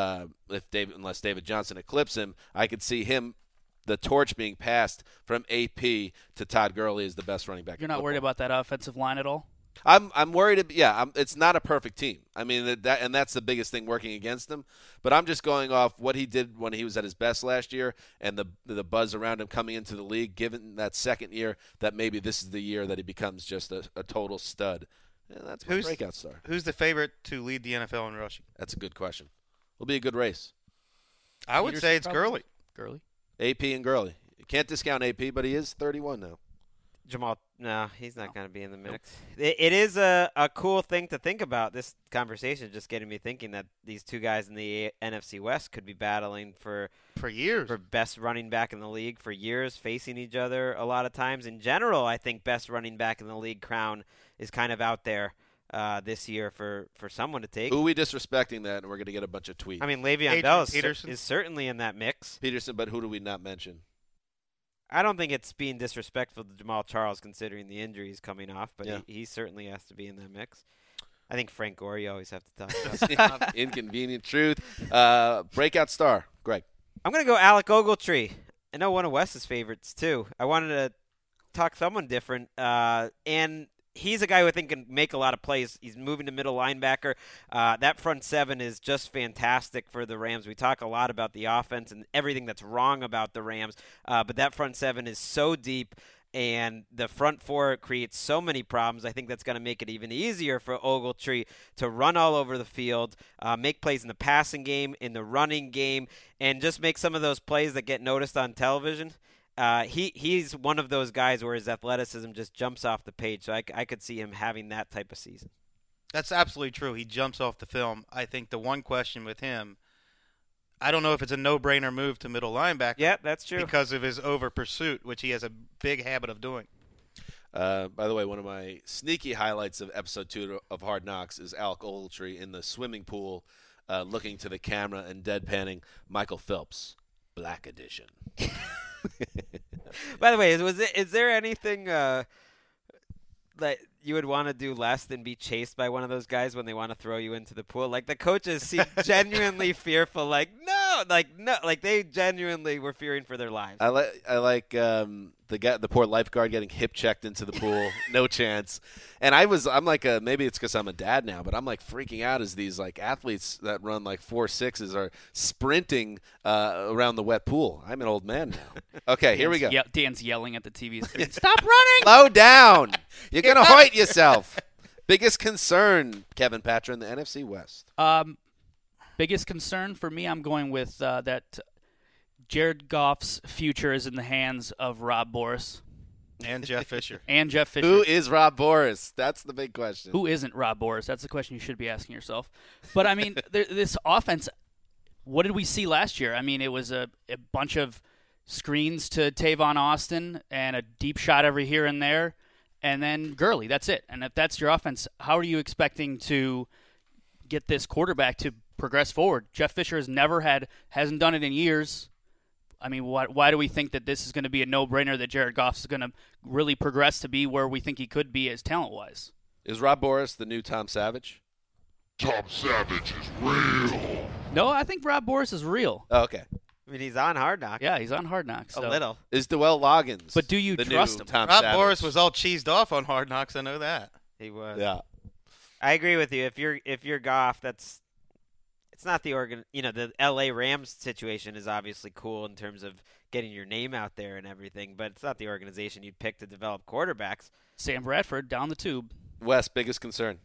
unless David Johnson eclipses him, I could see him, the torch being passed from AP to Todd Gurley as the best running back. You're not worried about that offensive line at all? I'm worried. It's not a perfect team. I mean, that's the biggest thing working against him. But I'm just going off what he did when he was at his best last year and the buzz around him coming into the league, given that second year, that maybe this is the year that he becomes just a total stud. And that's my breakout star. Who's the favorite to lead the NFL in rushing? That's a good question. It'll be a good race. I would say it's Gurley. AP and Gurley. You can't discount AP, but he is 31 now. Jamal, no, he's not going to be in the mix. It is a cool thing to think about. This conversation just getting me thinking that these two guys in the NFC West could be battling for years, for best running back in the league for years, facing each other a lot of times. In general, I think best running back in the league crown is kind of out there this year for someone to take. Who are we disrespecting that, and we're going to get a bunch of tweets? I mean, Le'Veon Bell is certainly in that mix. Peterson, but who do we not mention? I don't think it's being disrespectful to Jamal Charles considering the injuries coming off, but he certainly has to be in that mix. I think Frank Gore you always have to talk about. Inconvenient truth. Breakout star, Greg. I'm going to go Alec Ogletree. I know one of Wes's favorites, too. I wanted to talk someone different, and he's a guy who I think can make a lot of plays. He's moving to middle linebacker. That front seven is just fantastic for the Rams. We talk a lot about the offense and everything that's wrong about the Rams, but that front seven is so deep, and the front four creates so many problems. I think that's going to make it even easier for Ogletree to run all over the field, make plays in the passing game, in the running game, and just make some of those plays that get noticed on television. He's one of those guys where his athleticism just jumps off the page, so I could see him having that type of season. That's absolutely true. He jumps off the film. I think the one question with him, I don't know if it's a no-brainer move to middle linebacker. Yeah, that's true. Because of his over-pursuit, which he has a big habit of doing. By the way, one of my sneaky highlights of episode 2 of Hard Knocks is Alec Ogletree in the swimming pool looking to the camera and deadpanning Michael Phelps, Black Edition. By the way, is there anything that you would want to do less than be chased by one of those guys when they want to throw you into the pool? Like, the coaches seem genuinely fearful. Like they genuinely were fearing for their lives. I like the poor lifeguard getting hip checked into the pool, no chance. And I'm like maybe it's because I'm a dad now, but I'm like freaking out as these like athletes that run like 4.6s are sprinting around the wet pool. I'm an old man now. Okay, here we go. Dan's yelling at the TV screen. Stop running! Slow down! You're gonna hurt yourself. Biggest concern, Kevin Patra, in the NFC West. Biggest concern for me, I'm going with that Jared Goff's future is in the hands of Rob Boris. And Jeff Fisher. And Jeff Fisher. Who is Rob Boris? That's the big question. Who isn't Rob Boris? That's the question you should be asking yourself. But, I mean, this offense, what did we see last year? I mean, it was a bunch of screens to Tavon Austin and a deep shot every here and there, and then Gurley. That's it. And if that's your offense, how are you expecting to get this quarterback to progress forward? Jeff Fisher hasn't done it in years. I mean, why do we think that this is going to be a no-brainer that Jared Goff is going to really progress to be where we think he could be as talent-wise? Is Rob Boris the new Tom Savage? Tom Savage is real. No, I think Rob Boris is real. Oh, okay. I mean, he's on Hard Knocks. Yeah, he's on Hard Knocks. A little. Is Dwell Loggins? But do you trust him? Tom Rob Savage? Boris was all cheesed off on Hard Knocks. I know that. He was. Yeah. I agree with you. If you're Goff, it's not the the LA Rams situation is obviously cool in terms of getting your name out there and everything, but it's not the organization you'd pick to develop quarterbacks. Sam Bradford down the tube. Wes, biggest concern.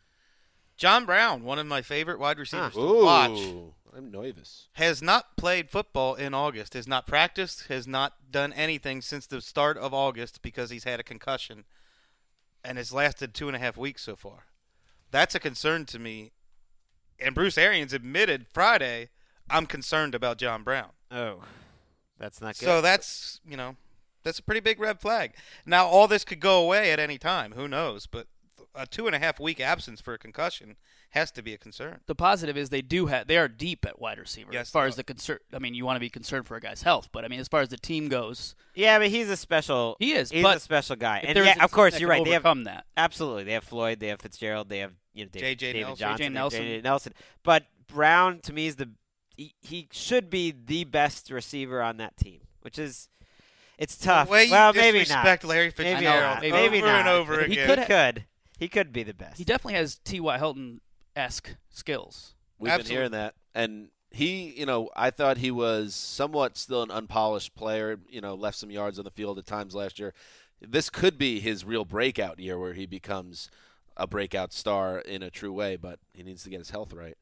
John Brown, one of my favorite wide receivers to Ooh, watch, I'm nervous. has not played football in August, has not practiced, has not done anything since the start of August because he's had a concussion, and has lasted 2.5 weeks so far. That's a concern to me. And Bruce Arians admitted Friday, I'm concerned about John Brown. Oh, that's not good. So that's a pretty big red flag. Now, all this could go away at any time. Who knows? But a 2.5 week absence for a concussion has to be a concern. The positive is they are deep at wide receiver. Yes, as far as the concern, I mean, you want to be concerned for a guy's health, but I mean, as far as the team goes, yeah, but he's a special. He is. He's but a special guy, if and there's yeah, of course, that you're can right. They have that. Absolutely. They have Floyd. They have Fitzgerald. They have David Nelson. Johnson. J.J. Nelson. But Brown, to me, is he should be the best receiver on that team, which is. It's tough. The way you maybe disrespect not. Larry Fitzgerald Maybe over not. and over again. He could be the best. He definitely has T.Y. Hilton-esque skills. We've been hearing that. And he, I thought he was somewhat still an unpolished player, left some yards on the field at times last year. This could be his real breakout year where he becomes a breakout star in a true way, but he needs to get his health right.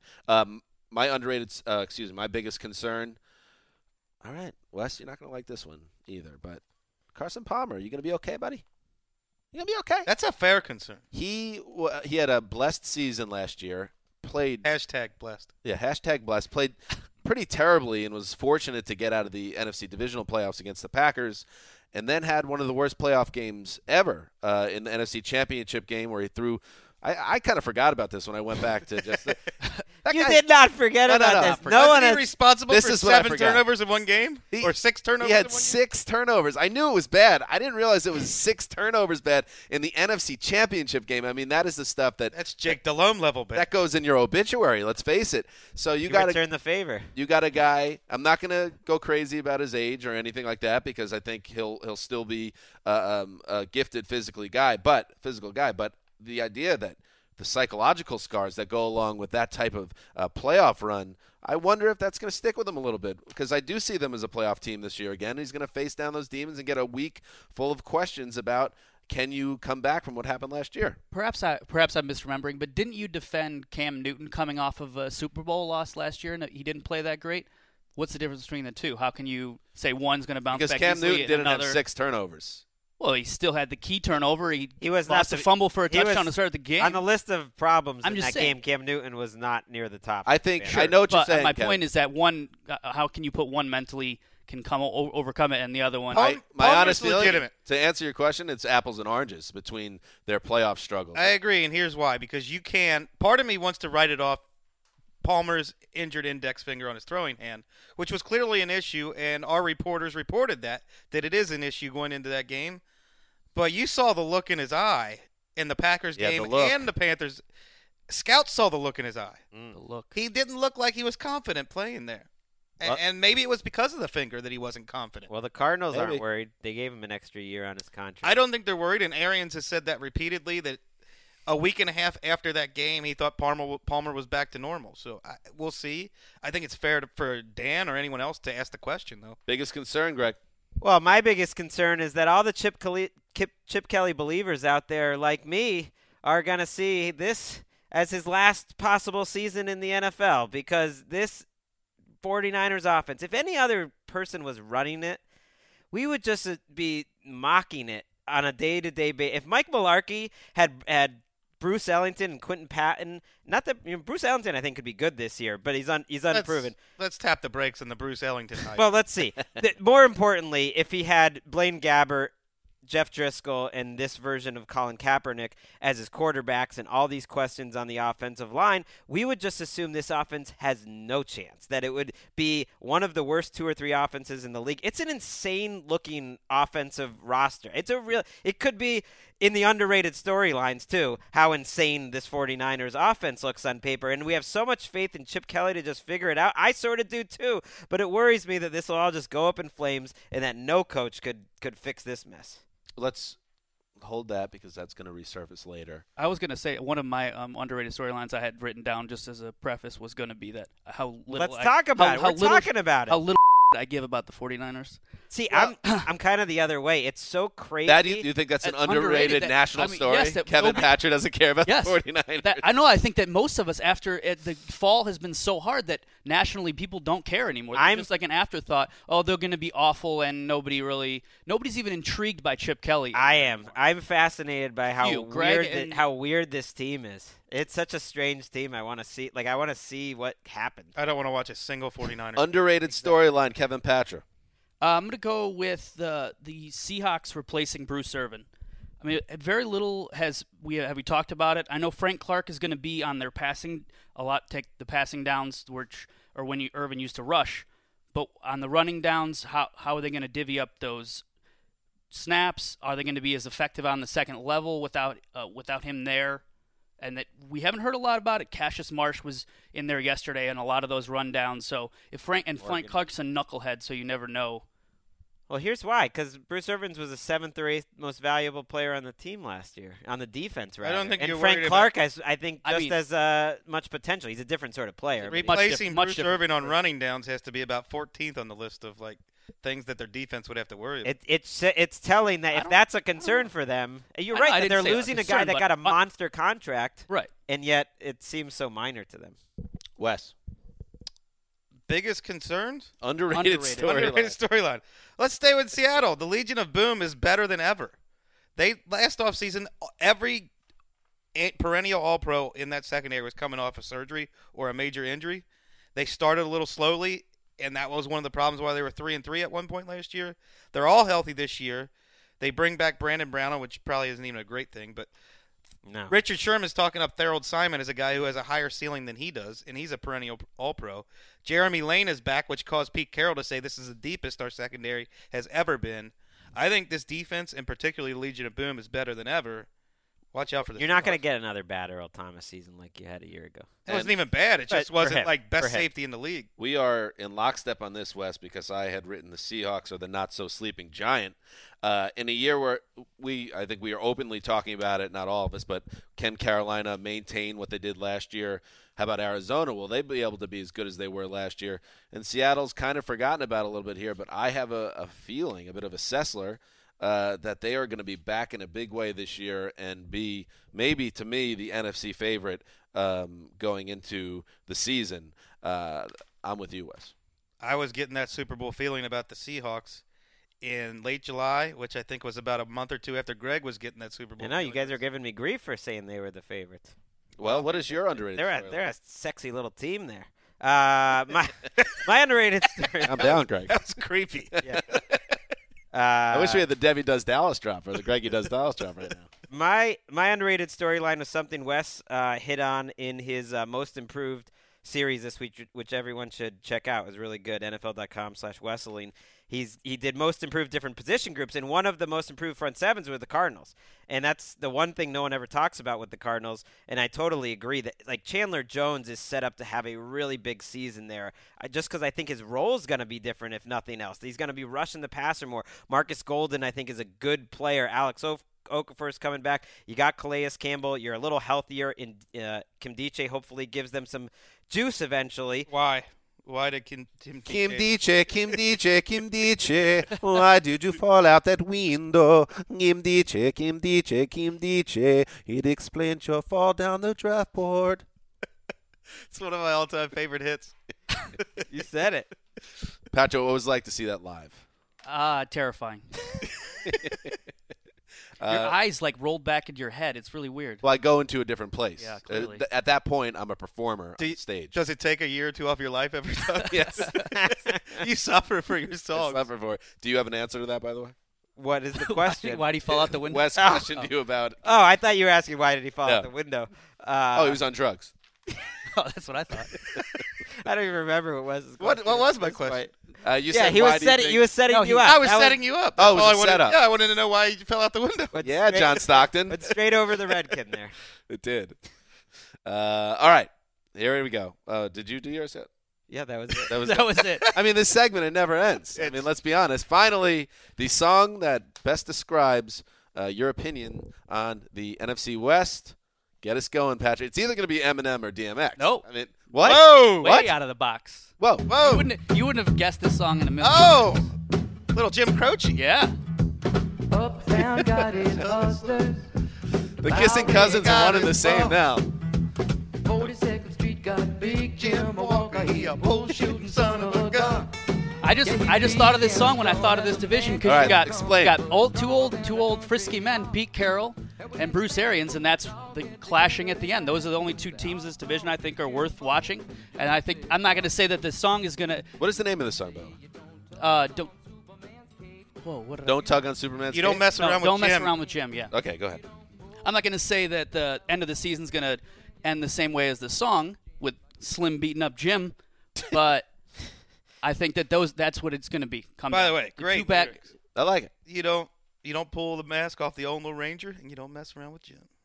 My biggest concern, all right, Wes, you're not going to like this one either, but Carson Palmer, you going to be okay, buddy? You going to be okay? That's a fair concern. He had a blessed season last year. Played #blessed. Yeah, #blessed. Played pretty terribly and was fortunate to get out of the NFC divisional playoffs against the Packers, and then had one of the worst playoff games ever in the NFC Championship game where he threw. I kind of forgot about this when I went back to just. You did not forget about this. No one is responsible this for is what I 7 forgot. turnovers in one game, or 6 turnovers. He had in one 6 turnovers. I knew it was bad. I didn't realize it was 6 turnovers bad in the NFC Championship game. I mean, that is the stuff that's Jake Delhomme level bad. That goes in your obituary. Let's face it. So you got to return the favor. You got a guy. I'm not going to go crazy about his age or anything like that because I think he'll still be a gifted physical guy. But the idea that the psychological scars that go along with that type of playoff run, I wonder if that's going to stick with him a little bit because I do see them as a playoff team this year again. He's going to face down those demons and get a week full of questions about can you come back from what happened last year. Perhaps I'm misremembering, but didn't you defend Cam Newton coming off of a Super Bowl loss last year and he didn't play that great? What's the difference between the two? How can you say one's going to bounce back Because Cam easily Newton didn't another... have 6 turnovers. Well, he still had the key turnover. He was lost a fumble for a touchdown to start the game. On the list of problems I'm in just that saying. game, Cam Newton was not near the top. I think I know what you're saying. My Kevin. point is that one, how can you put one mentally can overcome it, and the other one? My honest feeling, legitimate. to answer your question, it's apples and oranges between their playoff struggles. I agree, and here's why. Because you can – part of me wants to write it off Palmer's injured index finger on his throwing hand, which was clearly an issue, and our reporters reported that it is an issue going into that game. But you saw the look in his eye in the Packers game and the Panthers. Scouts saw the look in his eye. The look. He didn't look like he was confident playing there. And maybe it was because of the finger that he wasn't confident. Well, the Cardinals aren't worried. They gave him an extra year on his contract. I don't think they're worried, and Arians has said that repeatedly, that a week and a half after that game, he thought Palmer was back to normal. So we'll see. I think it's fair for Dan or anyone else to ask the question, though. Biggest concern, Greg? Well, my biggest concern is that all the Chip Kelly believers out there like me are going to see this as his last possible season in the NFL because this 49ers offense. If any other person was running it, we would just be mocking it on a day-to-day basis. If Mike Mularkey had Bruce Ellington and Quentin Patton, not that Bruce Ellington I think could be good this year, but he's unproven. Let's tap the brakes on the Bruce Ellington hype. Well, let's see. More importantly, if he had Blaine Gabbert, Jeff Driscoll, and this version of Colin Kaepernick as his quarterbacks and all these questions on the offensive line, we would just assume this offense has no chance, that it would be one of the worst 2 or 3 offenses in the league. It's an insane-looking offensive roster. It could be in the underrated storylines, too, how insane this 49ers offense looks on paper. And we have so much faith in Chip Kelly to just figure it out. I sort of do, too. But it worries me that this will all just go up in flames and that no coach could fix this mess. Let's hold that because that's going to resurface later. I was going to say one of my underrated storylines I had written down just as a preface was going to be that how little Let's talk about it. We're talking about it. How little I give about the 49ers. See, I'm kind of the other way. It's so crazy. You think that's an underrated national story? Yes, Kevin Patrick doesn't care about the 49ers. I know. I think that most of us, after the fall has been so hard that nationally people don't care anymore. It's just like an afterthought. Oh, they're going to be awful, and nobody's even intrigued by Chip Kelly. I am. I'm fascinated by how weird this team is. It's such a strange team. I want to see. I want to see what happens. I don't want to watch a single 49er. Underrated storyline, Kevin Patrick. I'm going to go with the Seahawks replacing Bruce Irvin. I mean, very little have we talked about it. I know Frank Clark is going to be on their passing a lot, take the passing downs, when Irvin used to rush. But on the running downs, how are they going to divvy up those snaps? Are they going to be as effective on the second level without him there? And that we haven't heard a lot about it. Cassius Marsh was in there yesterday on a lot of those rundowns. So Frank Clark's a knucklehead, so you never know. Well, here's why. Because Bruce Irvin was the 7th or 8th most valuable player on the team last year, on the defense, rather. I don't think and you're Frank worried Clark has, I think, as much potential. He's a different sort of player. Replacing Bruce Irvin on running downs has to be about 14th on the list of things that their defense would have to worry about. It's telling that if that's a concern for them, you're right. That they're losing a guy that got a monster contract, right? And yet it seems so minor to them. Wes. Biggest concerns? Underrated storyline. Let's stay with Seattle. The Legion of Boom is better than ever. They last offseason, every perennial All-Pro in that secondary was coming off a surgery or a major injury. They started a little slowly, and that was one of the problems why they were 3-3 at one point last year. They're all healthy this year. They bring back Brandon Brown, which probably isn't even a great thing, but no. Richard Sherman's talking up Thorold Simon as a guy who has a higher ceiling than he does, and he's a perennial All-Pro. Jeremy Lane is back, which caused Pete Carroll to say this is the deepest our secondary has ever been. I think this defense, and particularly the Legion of Boom, is better than ever. Watch out for this. You're not going to get another bad Earl Thomas season like you had a year ago. It wasn't even bad. It just wasn't best safety in the league. We are in lockstep on this, Wes, because I had written the Seahawks are the not-so-sleeping giant. In a year where I think we are openly talking about it, not all of us, but can Carolina maintain what they did last year? How about Arizona? Will they be able to be as good as they were last year? And Seattle's kind of forgotten about a little bit here, but I have a feeling, a bit of a Sessler, that they are going to be back in a big way this year and be, maybe to me, the NFC favorite going into the season. I'm with you, Wes. I was getting that Super Bowl feeling about the Seahawks in late July, which I think was about a month or two after Greg was getting that Super Bowl. I know, you guys are giving me grief for saying they were the favorites. Well, what is your underrated story? They're a sexy little team there. My underrated story. I'm down, Greg. That was creepy. Yeah. I wish we had the Debbie Does Dallas drop or the Greggy Does Dallas drop right now. My underrated storyline was something Wes hit on in his most improved series this week, which everyone should check out. It was really good. NFL.com/Wesseling. He did most improved different position groups, and one of the most improved front sevens were the Cardinals. And that's the one thing no one ever talks about with the Cardinals, and I totally agree that Chandler Jones is set up to have a really big season there, just because I think his role is going to be different, if nothing else. He's going to be rushing the passer more. Marcus Golden, I think, is a good player. Alex Okafor's coming back. You got Calais Campbell. You're a little healthier. In Kimdiche hopefully gives them some juice eventually. Why? Why did Kimdiche, why did you fall out that window? Kimdiche, it explains your fall down the draft board. It's one of my all-time favorite hits. You said it. Patrick, what was it like to see that live? Terrifying. Your eyes like rolled back into your head. It's really weird. Well, I go into a different place. Yeah, clearly. At that point, I'm a performer on stage. Does it take a year or two off your life every time? Yes. You suffer for your songs. Suffer for it. Do you have an answer to that, by the way? What is the question? Why'd he fall out the window? Wes questioned you about. Oh, I thought you were asking why did he fall out the window. He was on drugs. Oh, that's what I thought. I don't even remember what was. What was my question? You said he was setting. He was setting you up. I was setting you up. Oh, it was a setup. Yeah, I wanted to know why you fell out the window. Yeah, John Stockton. Went straight over the Redkin there. It did. All right, here we go. Did you do yours yet? Yeah, that was it. That was it. I mean, this segment, it never ends. I mean, let's be honest. Finally, the song that best describes your opinion on the NFC West. Get us going, Patrick. It's either going to be Eminem or DMX. Nope. I mean, what? Whoa! Way out of the box. Whoa! You wouldn't have guessed this song in a million Oh! years. Little Jim Croce. Yeah. Uptown got his hustlers. The Kissing Cousins are one and the same now. 42nd Street got Big Jim Walker. He a bull shooting son of a gun. I just thought of this song when I thought of this division because All you got right, two old frisky men, Pete Carroll and Bruce Arians, and that's the clashing at the end. Those are the only two teams in this division I think are worth watching. And I think I'm not going to say that this song is going to. What is the name of the song, though? Don't. Whoa! What? Don't tug on Superman's. You don't mess around with Jim. Don't mess around with Jim. Yeah. Okay, go ahead. I'm not going to say that the end of the season is going to end the same way as the song with Slim beating up Jim, but I think that that's what it's going to be. By the way, great lyrics. I like it. You don't pull the mask off the old Lone Ranger, and you don't mess around with Jim.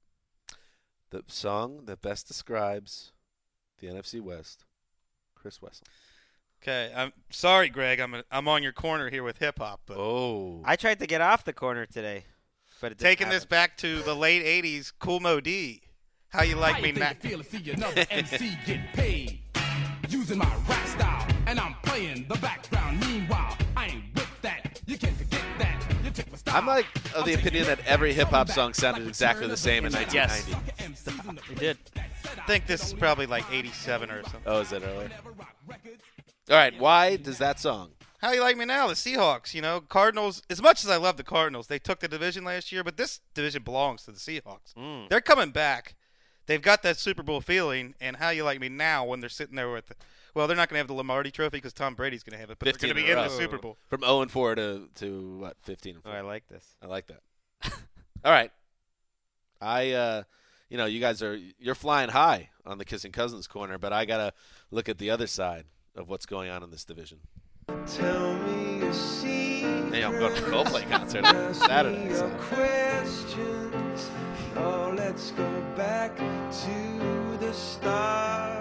The song that best describes the NFC West, Chris Wesson. Okay, I'm sorry, Greg. I'm on your corner here with hip hop, but I tried to get off the corner today, but it taking this back to the late '80s, Kool Moe Dee. How you like me now? Feel to see another MC get paid using my rap style, and I'm playing the background. Meanwhile, I ain't with that. You can't forget that. You take my style. I'm like of the opinion that every hip hop song sounded exactly the same in 1990. It did. I think this is probably like '87 or something. Oh, is it earlier? All right, why does that song? How you like me now? The Seahawks, Cardinals. As much as I love the Cardinals, they took the division last year, but this division belongs to the Seahawks. They're coming back. They've got that Super Bowl feeling, and how you like me now when they're sitting there with well, they're not going to have the Lombardi Trophy because Tom Brady's going to have it, but they're going to be in the Super Bowl. From 0-4 to what, 15-4? Oh, I like this. I like that. All right. You guys you're flying high on the Kissing Cousins corner, but I got to look at the other side of what's going on in this division. Tell me you see. Hey, I'm going to a Coldplay concert on Saturday. So. Questions. Oh, let's go back to the start.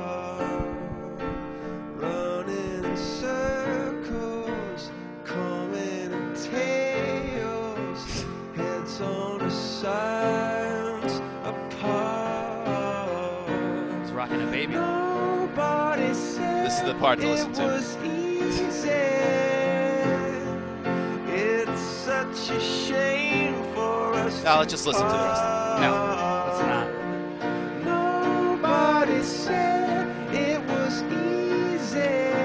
Running in circles, coming in tails, heads on the sides apart. It's rocking a baby. Nobody said this is the part to listen to. it was easy. It's such a shame for us. No, let's just listen to the rest of it. No, it's not. Nobody said it was easy.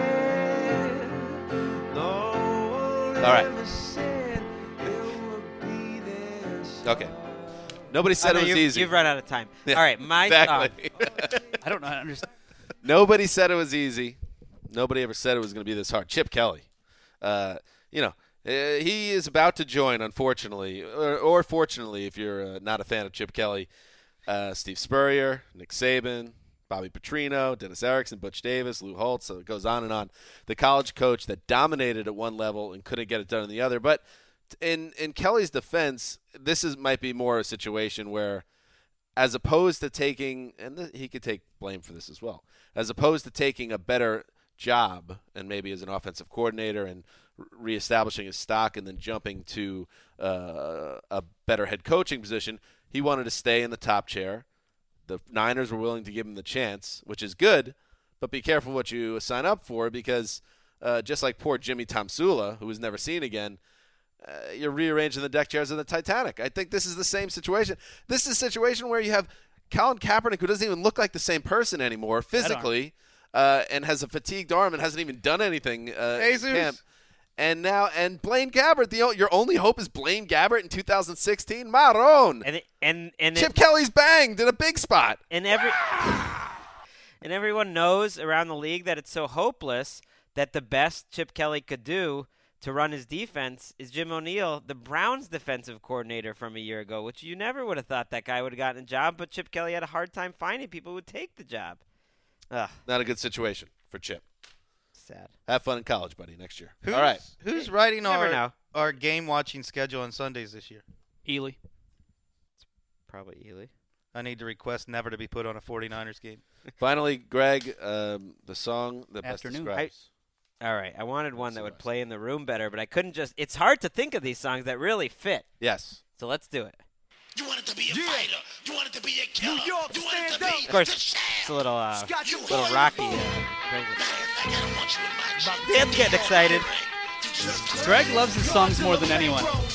No one All right. ever said it would be this. Okay. Nobody said it was easy. You've run out of time. Yeah, All right, my exactly. I don't know how to understand. Nobody said it was easy. Nobody ever said it was going to be this hard. Chip Kelly. He is about to join, unfortunately, or fortunately, if you're not a fan of Chip Kelly, Steve Spurrier, Nick Saban, Bobby Petrino, Dennis Erickson, Butch Davis, Lou Holtz. So it goes on and on. The college coach that dominated at one level and couldn't get it done in the other. But in Kelly's defense, might be more a situation where, as opposed to taking, and he could take blame for this as well, as opposed to taking a better job and maybe as an offensive coordinator and reestablishing his stock and then jumping to a better head coaching position, he wanted to stay in the top chair. The Niners were willing to give him the chance, which is good, but be careful what you sign up for because just like poor Jimmy Tomsula, who was never seen again, you're rearranging the deck chairs of the Titanic. I think this is the same situation. This is a situation where you have Colin Kaepernick, who doesn't even look like the same person anymore physically, and has a fatigued arm and hasn't even done anything. In camp. And Blaine Gabbert, your only hope is Blaine Gabbert in 2016. Maron. And Chip Kelly's banged in a big spot. And everyone knows around the league that it's so hopeless that the best Chip Kelly could do to run his defense is Jim O'Neill, the Browns defensive coordinator from a year ago, which you never would have thought that guy would have gotten a job, but Chip Kelly had a hard time finding people who would take the job. Ugh. Not a good situation for Chip. Sad. Have fun in college, buddy, next year. All right. Who's writing our game-watching schedule on Sundays this year? Ely. It's probably Ely. I need to request never to be put on a 49ers game. Finally, Greg, the song that best describes. All right. I wanted one that would play in the room better, but I couldn't just – it's hard to think of these songs that really fit. Yes. So let's do it. You wanted to be a fighter. You wanted to be a killer. You wanted to be Of course, it's a little rocky. Dan's getting excited. Greg loves his songs more than anyone. All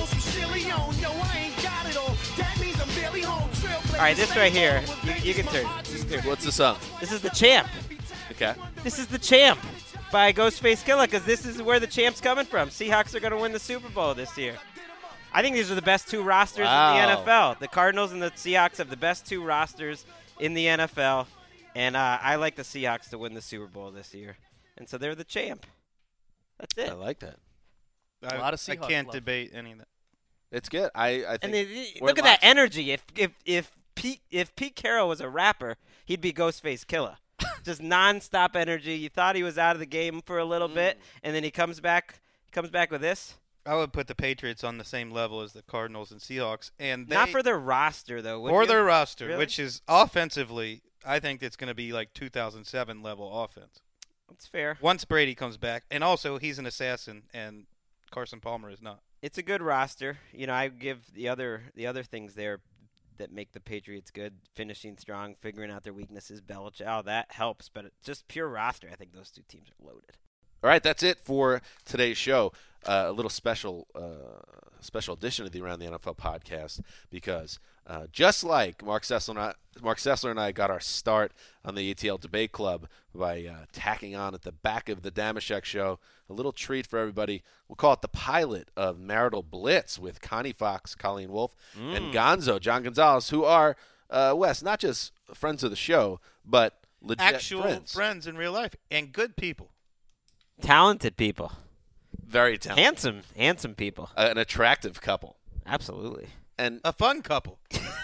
right, this right here, you can turn. What's the song? This is The Champ. Okay. This is The Champ by Ghostface Killah, because this is where the champ's coming from. Seahawks are going to win the Super Bowl this year. I think these are the best two rosters in the NFL. The Cardinals and the Seahawks have the best two rosters in the NFL, and I like the Seahawks to win the Super Bowl this year. And so they're the champ. That's it. I like that. A lot of Seahawks I can't love. debate any of that. It's good. I think. And look at that energy. If Pete Carroll was a rapper, he'd be Ghostface Killah. Just nonstop energy. You thought he was out of the game for a little bit, and then he comes back with this. I would put the Patriots on the same level as the Cardinals and Seahawks, and not for their roster though. For their roster, really? which is offensively, I think it's going to be like 2007 level offense. That's fair. Once Brady comes back, and also he's an assassin, and Carson Palmer is not. It's a good roster. You know, I give the other things there that make the Patriots good: finishing strong, figuring out their weaknesses. Belichick, that helps, but it's just pure roster. I think those two teams are loaded. All right, that's it for today's show. A little special edition of the Around the NFL podcast, because just like Mark Sessler and I got our start on the ATL Debate Club by tacking on at the back of the Damashek show, a little treat for everybody. We'll call it the pilot of Marital Blitz with Connie Fox, Colleen Wolfe, and Gonzo, John Gonzalez, who are, Wes, not just friends of the show, but legit actual friends in real life and good people. Talented people. Very talented. Handsome people. An attractive couple. Absolutely. And a fun couple.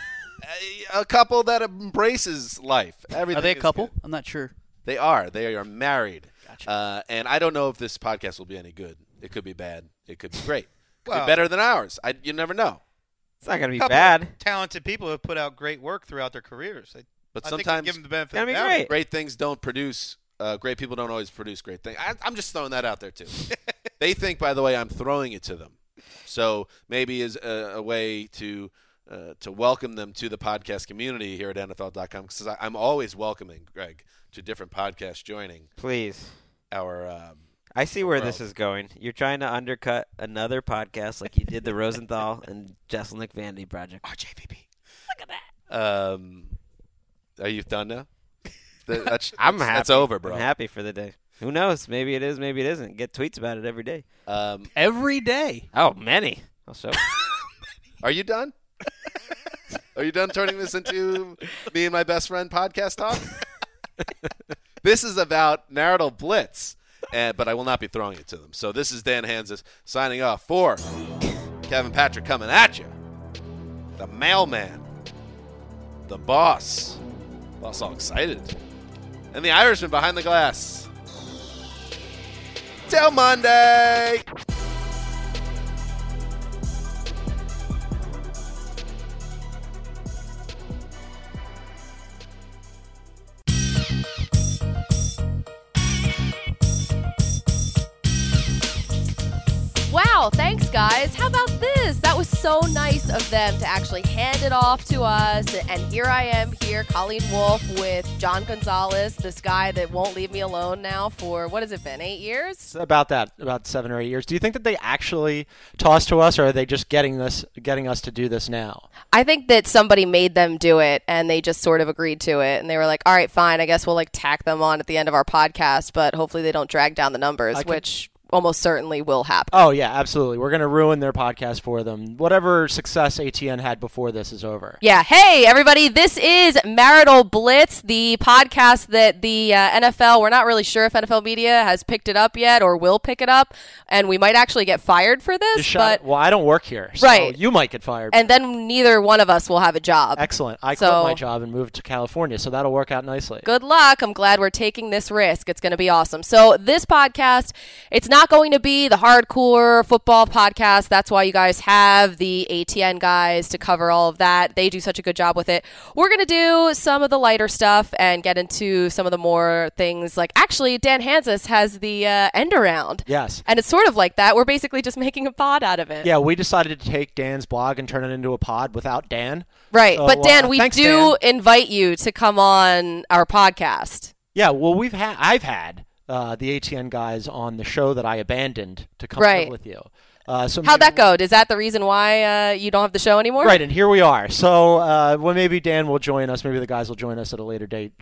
A couple that embraces life. Everything. Are they a couple? Good. I'm not sure. They are. They are married. Gotcha. And I don't know if this podcast will be any good. It could be bad. It could be great. Could Well, be better than ours. You never know. It's not going to be couple bad. of talented people have put out great work throughout their careers. But I sometimes think we give them the benefit of the doubt. great. Great things don't produce. Great people don't always produce great things. I'm just throwing that out there too. They think, by the way, I'm throwing it to them. So maybe is a way to welcome them to the podcast community here at NFL.com, because I'm always welcoming, Greg, to different podcasts joining. Please. Our I see where this is going. You're trying to undercut another podcast like you did the Rosenthal and Jesselnick Vandy project. RJVP. Look at that. Are you done now? I'm happy. That's over, bro. I'm happy for the day. Who knows? Maybe it is. Maybe it isn't. Get tweets about it every day. Every day. Oh, many. I'll show. Are you done? Are you done turning this into me and my best friend podcast talk? This is about Marital Blitz, but I will not be throwing it to them. So this is Dan Hansis signing off for Kevin Patrick coming at you. The mailman. The boss. Boss all excited. And the Irishman behind the glass. Till Monday. Wow, thanks guys. How about this? That was so nice of them to actually hand it off to us. And here I am here, Colleen Wolfe, with John Gonzalez, this guy that won't leave me alone now for, what has it been, 8 years? About 7 or 8 years. Do you think that they actually tossed to us, or are they just getting us to do this now? I think that somebody made them do it, and they just sort of agreed to it. And they were like, all right, fine, I guess we'll like tack them on at the end of our podcast, but hopefully they don't drag down the numbers, which almost certainly will happen. Oh, yeah, absolutely. We're going to ruin their podcast for them. Whatever success ATN had before this is over. Yeah. Hey, everybody. This is Marital Blitz, the podcast that the NFL, we're not really sure if NFL media has picked it up yet or will pick it up, and we might actually get fired for this. Well, I don't work here, so right. You might get fired. And then neither one of us will have a job. Excellent. I quit my job and moved to California, so that'll work out nicely. Good luck. I'm glad we're taking this risk. It's going to be awesome. So this podcast, it's not going to be the hardcore football podcast. That's why you guys have the ATN guys to cover all of that. They do such a good job with it. We're going to do some of the lighter stuff and get into some of the more things. Like, actually, Dan Hansis has the end around. Yes. And it's sort of like that. We're basically just making a pod out of it. Yeah, we decided to take Dan's blog and turn it into a pod without Dan. Right. So, but Dan, we thanks, do Dan. invite you to come on our podcast. Yeah, well, I've had the ATN guys on the show that I abandoned to come live with you. How'd that go? Is that the reason why you don't have the show anymore? Right, and here we are. So, well, maybe Dan will join us. Maybe the guys will join us at a later date.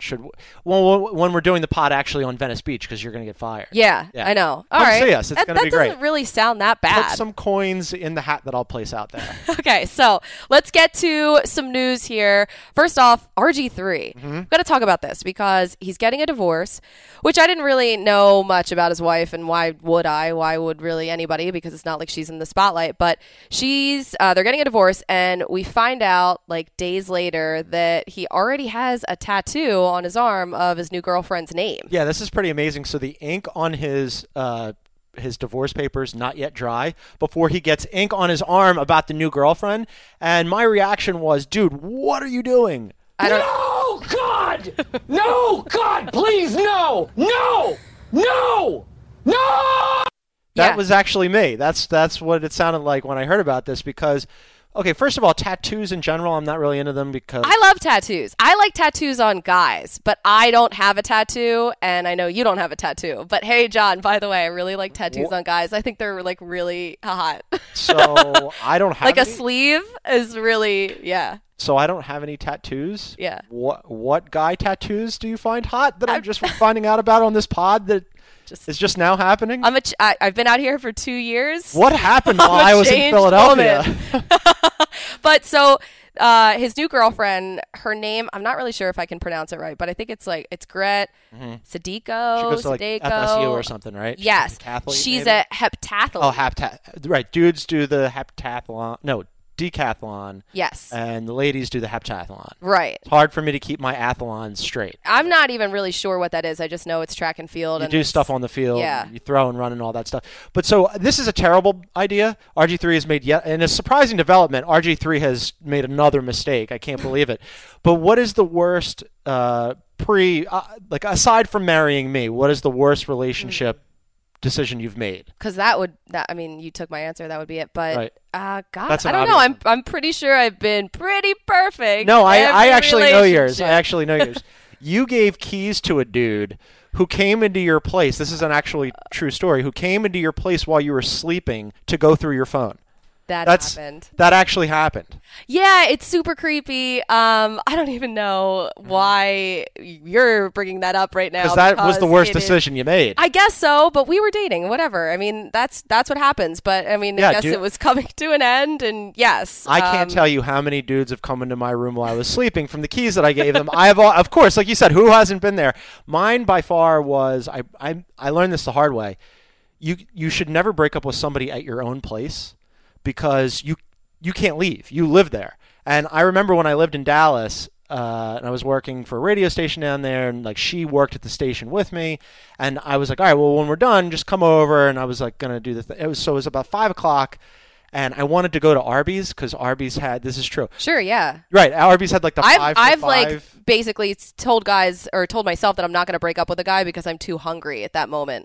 When we're doing the pod actually on Venice Beach, because you're going to get fired. Yeah, I know. All Come right. see us. It's going to be great. That doesn't really sound that bad. Put some coins in the hat that I'll place out there. Okay, so let's get to some news here. First off, RG3. We've got to talk about this because he's getting a divorce, which I didn't really know much about his wife, and why would I? Why would really anybody? Because it's not like she's in the spotlight, but they're getting a divorce, and we find out like days later that he already has a tattoo on his arm of his new girlfriend's name. Yeah, this is pretty amazing. So the ink on his divorce papers not yet dry before he gets ink on his arm about the new girlfriend, and my reaction was, dude, what are you doing? No, God! No, God, please, no! No! No! No! That was actually me. That's what it sounded like when I heard about this because, okay, first of all, tattoos in general, I'm not really into them because... I love tattoos. I like tattoos on guys, but I don't have a tattoo, and I know you don't have a tattoo. But hey, John, by the way, I really like tattoos on guys. I think they're like really hot. So I don't have like any? A sleeve is really, yeah. So I don't have any tattoos? Yeah. What guy tattoos do you find hot that I'm just finding out about on this pod that is just now happening? I've been out here for 2 years. What happened while I was in Philadelphia? But so his new girlfriend, her name, I'm not really sure if I can pronounce it right, but I think it's Gret Sadiko. She goes to like FSU or something, right? Yes. She's a heptathlete. Oh, right. Dudes do the heptathlon. No, decathlon. Yes. And the ladies do the heptathlon. Right. It's hard for me to keep my athlons straight. I'm not even really sure what that is. I just know it's track and field. You do stuff on the field. Yeah. You throw and run and all that stuff. But so this is a terrible idea. RG3 has made in a surprising development, RG3 has made another mistake. I can't believe it. But what is the worst aside from marrying me, what is the worst relationship decision you've made? Because I mean, you took my answer. That would be it. But right. God, I don't know. I'm pretty sure I've been pretty perfect. No, I actually know yours. I actually know yours. You gave keys to a dude who came into your place. This is an actually true story. Who came into your place while you were sleeping to go through your phone. Happened. That actually happened. Yeah, it's super creepy. I don't even know why you're bringing that up right now. Because that was the worst decision you made. I guess so, but we were dating. Whatever. I mean, that's what happens. But I mean, I guess it was coming to an end. And yes, I can't tell you how many dudes have come into my room while I was sleeping from the keys that I gave them. I have, of course, like you said, who hasn't been there? Mine by far was I learned this the hard way. You should never break up with somebody at your own place. Because you can't leave. You live there. And I remember when I lived in Dallas, and I was working for a radio station down there, and like she worked at the station with me, and I was like, all right, well, when we're done, just come over. And I was like going to do the thing. It was about 5 o'clock, and I wanted to go to Arby's because Arby's had, this is true. Sure, yeah. Right, Arby's had like the 5 for I've 5. Like basically told myself that I'm not going to break up with a guy because I'm too hungry at that moment.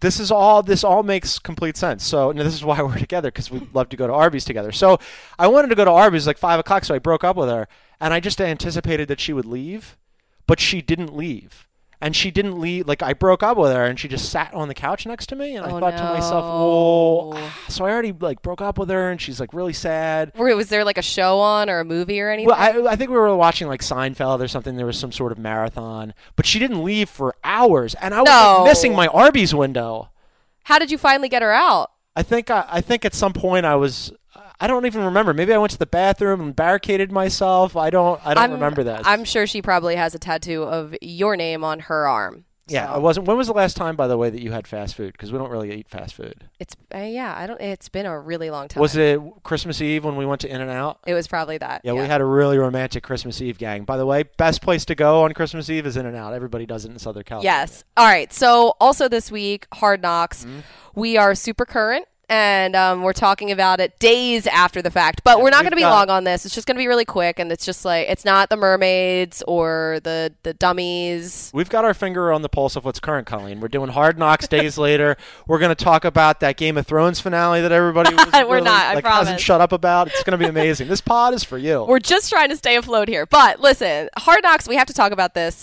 this all makes complete sense. So this is why we're together, because we love to go to Arby's together. So I wanted to go to Arby's like 5 o'clock, so I broke up with her, and I just anticipated that she would leave, but she didn't leave. And she didn't leave. Like, I broke up with her, and she just sat on the couch next to me, and I thought to myself, well, so I already like broke up with her, and she's like really sad. Was there like a show on or a movie or anything? Well, I think we were watching like Seinfeld or something. There was some sort of marathon, but she didn't leave for hours, and I was like, missing my Arby's window. How did you finally get her out? I think at some point I don't even remember. Maybe I went to the bathroom and barricaded myself. I don't remember that. I'm sure she probably has a tattoo of your name on her arm. Yeah, I wasn't. When was the last time, by the way, that you had fast food? Because we don't really eat fast food. It's It's been a really long time. Was it Christmas Eve when we went to In-N-Out? It was probably that. Yeah, we had a really romantic Christmas Eve gang. By the way, best place to go on Christmas Eve is In-N-Out. Everybody does it in Southern California. Yes. All right. So also this week, Hard Knocks. We are super current. And we're talking about it days after the fact. But we're not going to be long on this. It's just going to be really quick. And it's just like, it's not the mermaids or the dummies. We've got our finger on the pulse of what's current, Colleen. We're doing Hard Knocks days later. We're going to talk about that Game of Thrones finale that everybody was we're not, I promise. Hasn't shut up about. It's going to be amazing. This pod is for you. We're just trying to stay afloat here. But listen, Hard Knocks, we have to talk about this.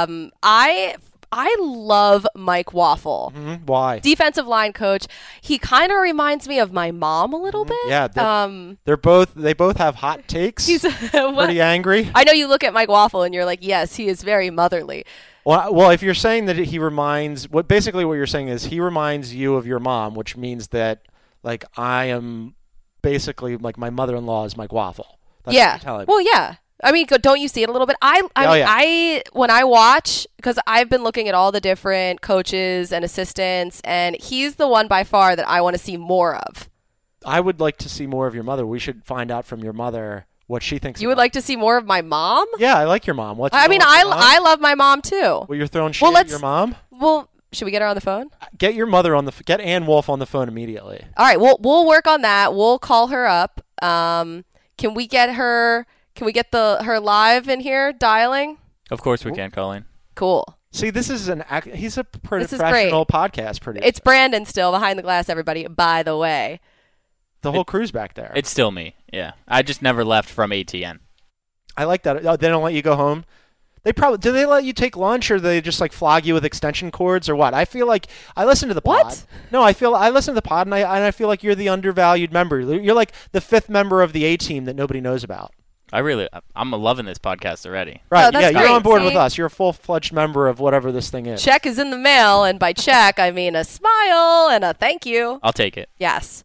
I love Mike Waffle. Why? Defensive line coach. He kind of reminds me of my mom a little bit. Yeah, they both have hot takes. He's pretty angry. I know you look at Mike Waffle and you're like, yes, he is very motherly. Well, if you're saying that he reminds, what you're saying is he reminds you of your mom, which means that like I am basically like my mother-in-law is Mike Waffle. That's what you're telling me. Well, yeah. I mean, don't you see it a little bit? When I watch, because I've been looking at all the different coaches and assistants, and he's the one by far that I want to see more of. I would like to see more of your mother. We should find out from your mother what she thinks. You would like to see more of my mom? Yeah, I like your mom. I love my mom too. Well, you're throwing shit at your mom? Well, should we get her on the phone? Get your mother on get Ann Wolf on the phone immediately. All right, we'll work on that. We'll call her up. Can we get her? Can we get her live in here dialing? Of course we can, Colleen. Cool. See, he's a professional podcast producer. It's Brandon still behind the glass, everybody, by the way. The whole crew's back there. It's still me, yeah. I just never left from ATN. I like that. Oh, they don't let you go home? Do they let you take lunch, or do they just like flog you with extension cords, or what? I feel like I listen to the pod. What? No, I listen to the pod, and I feel like you're the undervalued member. You're like the 5th member of the A team that nobody knows about. I'm loving this podcast already. Right, yeah, you're on board with us. You're a full-fledged member of whatever this thing is. Check is in the mail, and by check, I mean a smile and a thank you. I'll take it. Yes.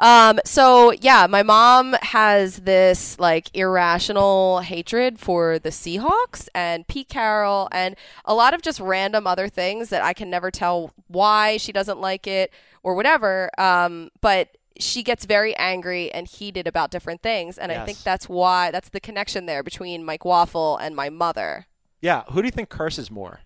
So, yeah, my mom has this, like, irrational hatred for the Seahawks and Pete Carroll and a lot of just random other things that I can never tell why she doesn't like it or whatever. But she gets very angry and heated about different things, and I think that's the connection there between Mike Waffle and my mother. Yeah, who do you think curses more?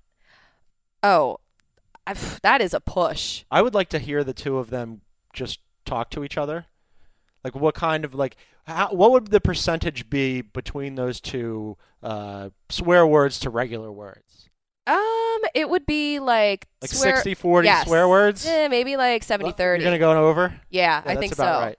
Oh, that is a push. I would like to hear the two of them just talk to each other. Like, what kind of what would the percentage be between those two swear words to regular words? It would be like 60-40 swear words? Maybe like 70-30. You're going to go over? Yeah, I think so. That's about right.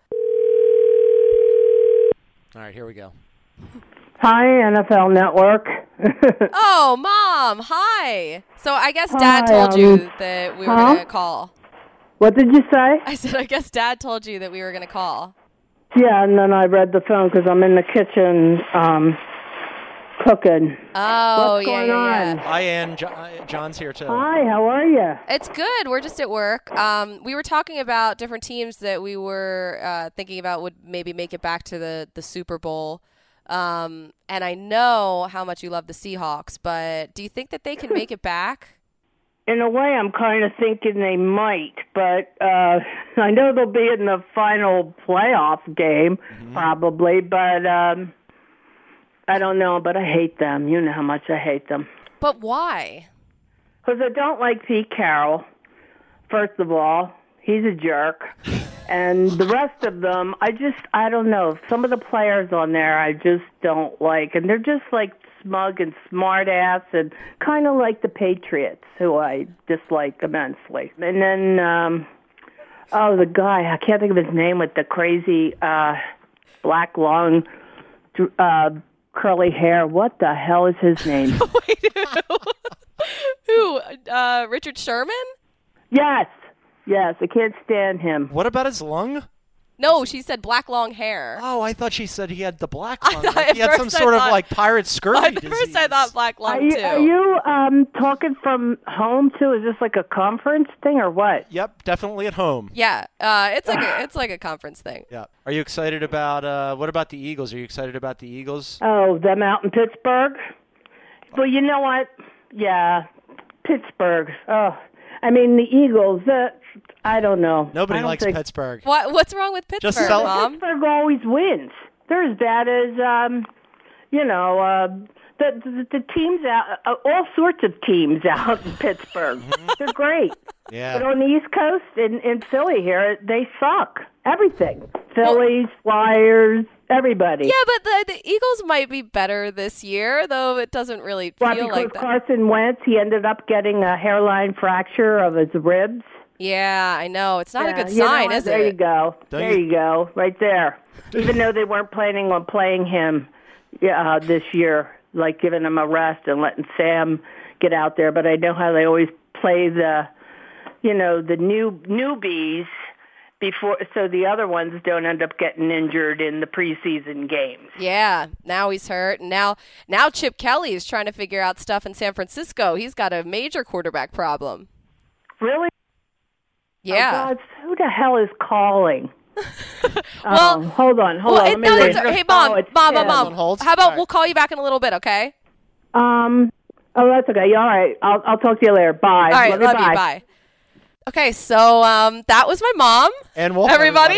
All right, here we go. Hi, NFL Network. Oh, Mom, hi. So I guess Dad told you that we were going to call. What did you say? I said, I guess Dad told you that we were going to call. Yeah, and then I read the phone because I'm in the kitchen cooking. Oh, What's going on? Hi, Ann. John's here, too. Hi, how are you? It's good. We're just at work. We were talking about different teams that we were thinking about would maybe make it back to the Super Bowl. And I know how much you love the Seahawks, but do you think that they can make it back? In a way, I'm kind of thinking they might, but I know they'll be in the final playoff game, probably, but I don't know, but I hate them. You know how much I hate them. But why? Because I don't like Pete Carroll, first of all. He's a jerk. And the rest of them, I don't know. Some of the players on there I just don't like. And they're just like smug and smart ass and kind of like the Patriots, who I dislike immensely. And then, the guy, I can't think of his name, with the crazy black, long, curly hair. What the hell is his name? Who? Richard Sherman? Yes, I can't stand him. What about his lung? No, she said black long hair. Oh, I thought she said he had the black lung. thought- Like at he had some first I sort of thought- like pirate scurvy At first I thought black Are long you, too. are you talking from home too? Is this like a conference thing or what? Yep, definitely at home. Yeah, it's like a conference thing. Yeah. Are you excited about what about the Eagles? Are you excited about the Eagles? Oh, them out in Pittsburgh? Well, you know what? Yeah, Pittsburgh. Oh, I mean the Eagles. I don't know. Nobody I don't likes think- Pittsburgh. What's wrong with Pittsburgh, Just sell- Mom? Pittsburgh always wins. They're as bad as the teams out. All sorts of teams out in Pittsburgh. They're great. Yeah. But on the East Coast, in Philly here, they suck. Everything. Phillies, Flyers, everybody. Yeah, but the Eagles might be better this year, though it doesn't really Why, feel because like that. Carson Wentz, he ended up getting a hairline fracture of his ribs. Yeah, I know. It's not a good you know sign, what? is there it? you go. Don't There you- you go. Right there. Even though they weren't planning on playing him this year, like giving him a rest and letting Sam get out there. But I know how they always play the newbies before, so the other ones don't end up getting injured in the preseason games. Yeah, now he's hurt. And now Chip Kelly is trying to figure out stuff in San Francisco. He's got a major quarterback problem. Really? Yeah. Oh, God, who the hell is calling? Well, hold on. Well, Let me read. hey, Mom, it's Mom. Tim. How about we'll call you back in a little bit, okay? Oh, that's okay. All right. I'll talk to you later. Bye. All right, Love you. love you. Bye. Okay, so that was my mom. And Wolf, everybody.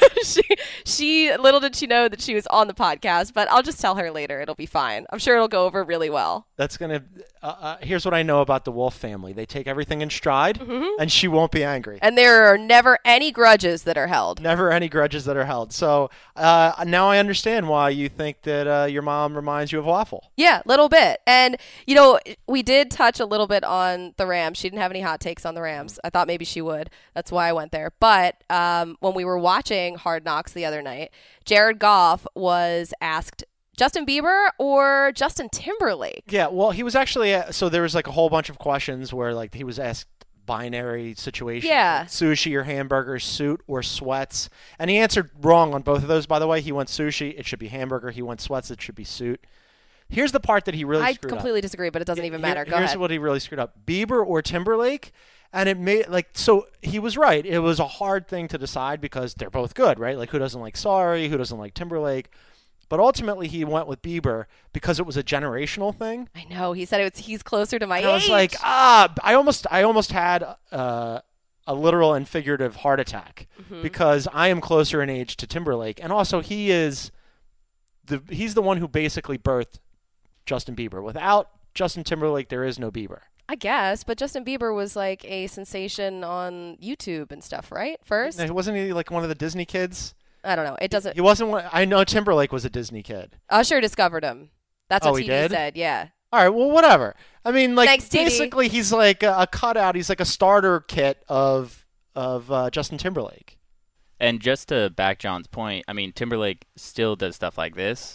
she little did she know that she was on the podcast, but I'll just tell her later. It'll be fine. I'm sure it'll go over really well. That's gonna. Here's what I know about the Wolf family: they take everything in stride, and she won't be angry. And there are never any grudges that are held. Never any grudges that are held. So now I understand why you think that your mom reminds you of Waffle. Yeah, a little bit. And we did touch a little bit on the Rams. She didn't have any hot takes on the Rams. I thought maybe she would. That's why I went there. But when we were watching Hard Knocks the other night, Jared Goff was asked Justin Bieber or Justin Timberlake. Yeah, well, he was actually so there was like a whole bunch of questions where like he was asked binary situations. Yeah. Like sushi or hamburger, suit or sweats. And he answered wrong on both of those, by the way. He went sushi, it should be hamburger. He went sweats, it should be suit. Here's the part that he really screwed up. I completely disagree, but it doesn't even matter. Go Here's ahead. what he really screwed up. Bieber or Timberlake. And it made so he was right. It was a hard thing to decide because they're both good, right? Like who doesn't like Sorry, who doesn't like Timberlake? But ultimately he went with Bieber because it was a generational thing. I know. He said he's closer to my age. I was like, I almost had a literal and figurative heart attack because I am closer in age to Timberlake, and also he's the one who basically birthed Justin Bieber. Without Justin Timberlake, there is no Bieber. I guess, but Justin Bieber was like a sensation on YouTube and stuff, right? First, Wasn't he like one of the Disney kids? I don't know. It doesn't. He wasn't one. I know Timberlake was a Disney kid. Usher discovered him. That's what he TV did? said. Yeah. All right, well, whatever. I mean, like Thanks, TD. basically, he's like a cutout. He's like a starter kit of Justin Timberlake. And just to back John's point, I mean, Timberlake still does stuff like this.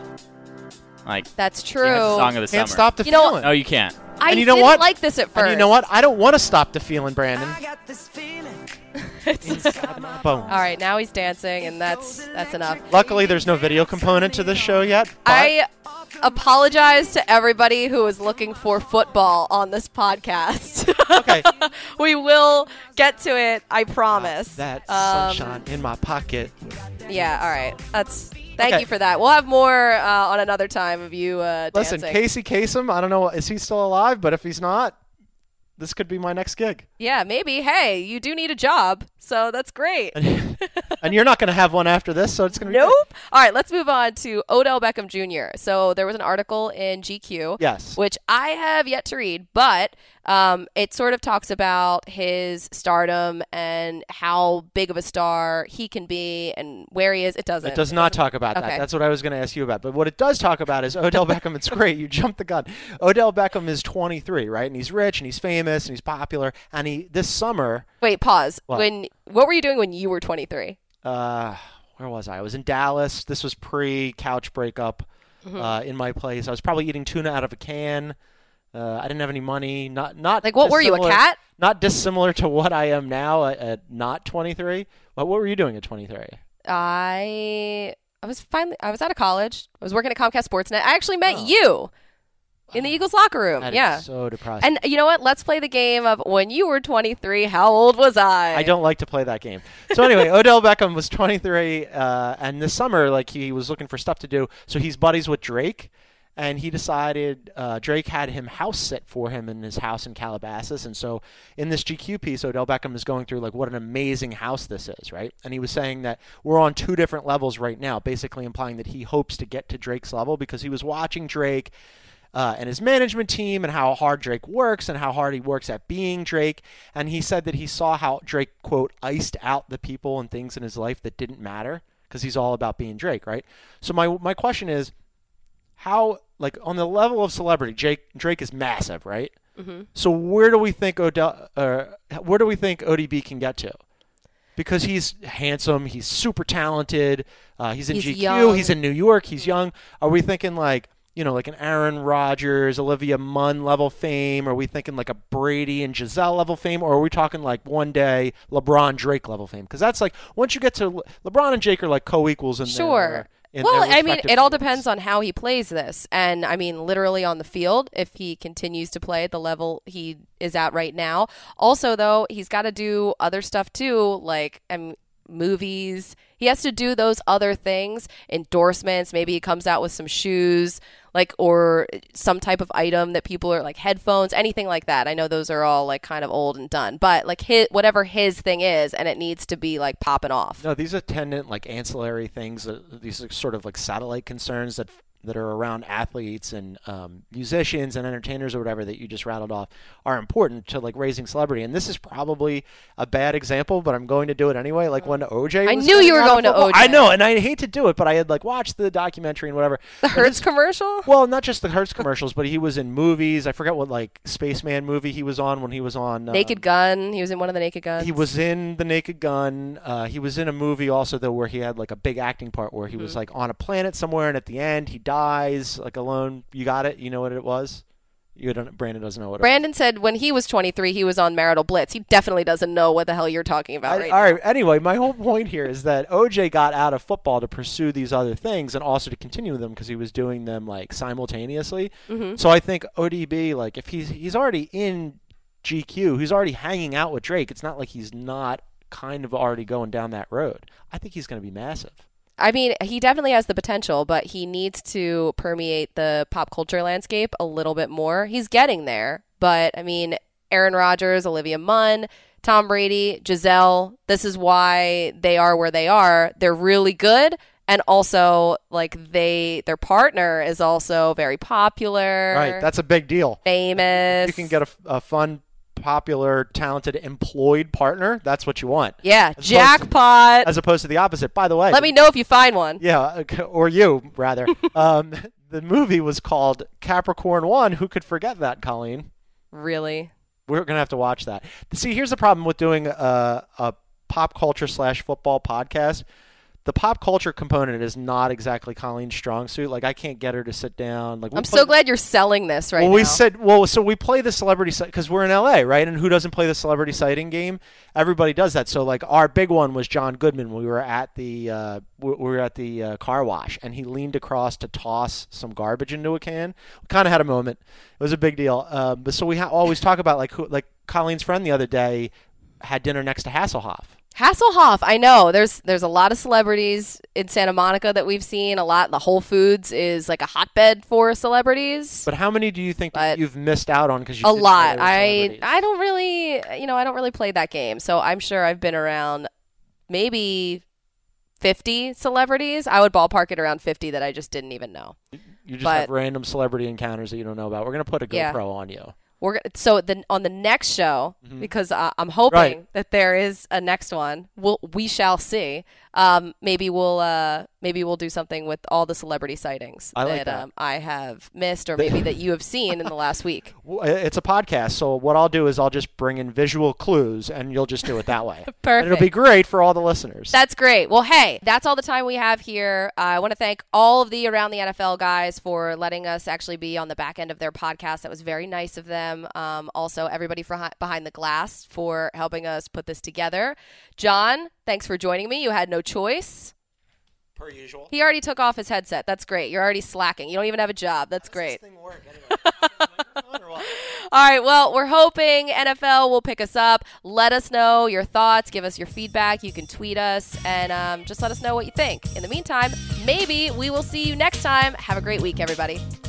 Like That's he has a true. Song of the Can't summer. stop the You know- feeling. No, you can't. I And you know didn't what? like this at first. And you know what? I don't want to stop the feeling, Brandon. Boom. All right, now he's dancing, and that's enough. Luckily, there's no video component to this show yet. But I apologize to everybody who is looking for football on this podcast. Okay. We will get to it, I promise. That sunshine in my pocket. Yeah, all right. Thank Okay. you for that. We'll have more on another time of you Listen, dancing. Casey Kasem, I don't know, is he still alive? But if he's not, this could be my next gig. Yeah, maybe. Hey, you do need a job, so that's great. And you're not going to have one after this, so it's going to be Nope. All right, let's move on to Odell Beckham Jr. So there was an article in GQ, Yes. which I have yet to read, but it sort of talks about his stardom and how big of a star he can be and where he is. It doesn't. It does not talk about Okay. that. That's what I was going to ask you about. But what it does talk about is Odell Beckham. It's great. You jumped the gun. Odell Beckham is 23, right? And he's rich and he's famous and he's popular. And this summer. Wait, pause. What? What were you doing when you were 23? Where was I? I was in Dallas. This was pre-couch breakup in my place. I was probably eating tuna out of a can. I didn't have any money. Not like what were you, a cat? Not dissimilar to what I am now at not 23. What were you doing at 23? I was out of college. I was working at Comcast Sportsnet. I actually met you in the Eagles locker room. That yeah. is so depressing. And you know what? Let's play the game of when you were 23, how old was I? I don't like to play that game. So anyway, Odell Beckham was 23, and this summer, like, he was looking for stuff to do. So he's buddies with Drake, and he decided Drake had him house sit for him in his house in Calabasas. And so in this GQ piece, Odell Beckham is going through, like, what an amazing house this is, right? And he was saying that we're on two different levels right now, basically implying that he hopes to get to Drake's level because he was watching Drake and his management team and how hard Drake works and how hard he works at being Drake. And he said that he saw how Drake, quote, iced out the people and things in his life that didn't matter because he's all about being Drake, right? So my question is, how, like, on the level of celebrity, Drake is massive, right? Mm-hmm. So where do we think ODB can get to? Because he's handsome, he's super talented, he's in GQ, young. he's in New York, he's young. Are we thinking like an Aaron Rodgers, Olivia Munn level fame? Are we thinking like a Brady and Giselle level fame? Or are we talking like one day LeBron Drake level fame? Because that's like, once you get to LeBron and Jake are like co-equals in Sure. their Well, I mean, respective it all fields. depends on how he plays this. And I mean, literally on the field, if he continues to play at the level he is at right now. Also, though, he's got to do other stuff too, like movies. He has to do those other things, endorsements. Maybe he comes out with some shoes, like, or some type of item that people are like headphones, anything like that. I know those are all like kind of old and done, but like whatever his thing is, and it needs to be like popping off. No, these attendant like ancillary things. These are sort of like satellite concerns that are around athletes and musicians and entertainers or whatever that you just rattled off are important to like raising celebrity. And this is probably a bad example, but I'm going to do it anyway. Like when OJ, I knew you were going to OJ. I know, and I hate to do it, but I had like watched the documentary and whatever. The Hertz commercial? Well, not just the Hertz commercials, but he was in movies. I forget what like Spaceman movie he was on when he was on Naked Gun. He was in one of the Naked Guns. He was in the Naked Gun. He was in a movie also though where he had like a big acting part where he was like on a planet somewhere, and at the end he dies like alone. You got it? You know what it was? Brandon doesn't know what Brandon said when he was 23, he was on Marital Blitz. He definitely doesn't know what the hell you're talking about right now. All right. Anyway, my whole point here is that OJ got out of football to pursue these other things and also to continue them because he was doing them like simultaneously. Mm-hmm. So I think ODB, like if he's already in GQ, he's already hanging out with Drake. It's not like he's not kind of already going down that road. I think he's going to be massive. I mean, he definitely has the potential, but he needs to permeate the pop culture landscape a little bit more. He's getting there, but I mean, Aaron Rodgers, Olivia Munn, Tom Brady, Giselle, this is why they are where they are. They're really good, and also like their partner is also very popular. Right, that's a big deal. Famous. You can get a fun, popular, talented, employed partner. That's what you want. Yeah, jackpot. As opposed to the opposite. By the way, let me know if you find one. Yeah, or you rather. The movie was called Capricorn 1. Who could forget that, Colleen? Really? We're gonna have to watch that. See, here's the problem with doing a pop culture / football podcast. The pop culture component is not exactly Colleen's strong suit. Like, I can't get her to sit down. Like, I'm so glad you're selling this right now. So we play the celebrity site because we're in LA, right? And who doesn't play the celebrity sighting game? Everybody does that. So like our big one was John Goodman. We were at the car wash, and he leaned across to toss some garbage into a can. We kind of had a moment. It was a big deal. But so we always talk about like Colleen's friend the other day had dinner next to Hasselhoff. Hasselhoff, I know. There's a lot of celebrities in Santa Monica that we've seen. A lot. The Whole Foods is like a hotbed for celebrities. But how many do you think that you've missed out on because you a lot? I don't really play that game, so I'm sure I've been around maybe 50 celebrities. I would ballpark it around 50 that I just didn't even know. You just have random celebrity encounters that you don't know about. We're going to put a GoPro on you. On the next show, because I'm hoping that there is a next one. We shall see. Maybe we'll do something with all the celebrity sightings that I have missed, or maybe that you have seen in the last week. It's a podcast, so what I'll do is I'll just bring in visual clues, and you'll just do it that way. Perfect. And it'll be great for all the listeners. That's great. Well, hey, that's all the time we have here. I want to thank all of the Around the NFL guys for letting us actually be on the back end of their podcast. That was very nice of them. Also, everybody behind the glass for helping us put this together. John, thanks for joining me. You had no choice. Per usual. He already took off his headset. That's great. You're already slacking. You don't even have a job. That's great. How does this thing work anyway? All right, well, we're hoping NFL will pick us up. Let us know your thoughts. Give us your feedback. You can tweet us and just let us know what you think. In the meantime, maybe we will see you next time. Have a great week, everybody.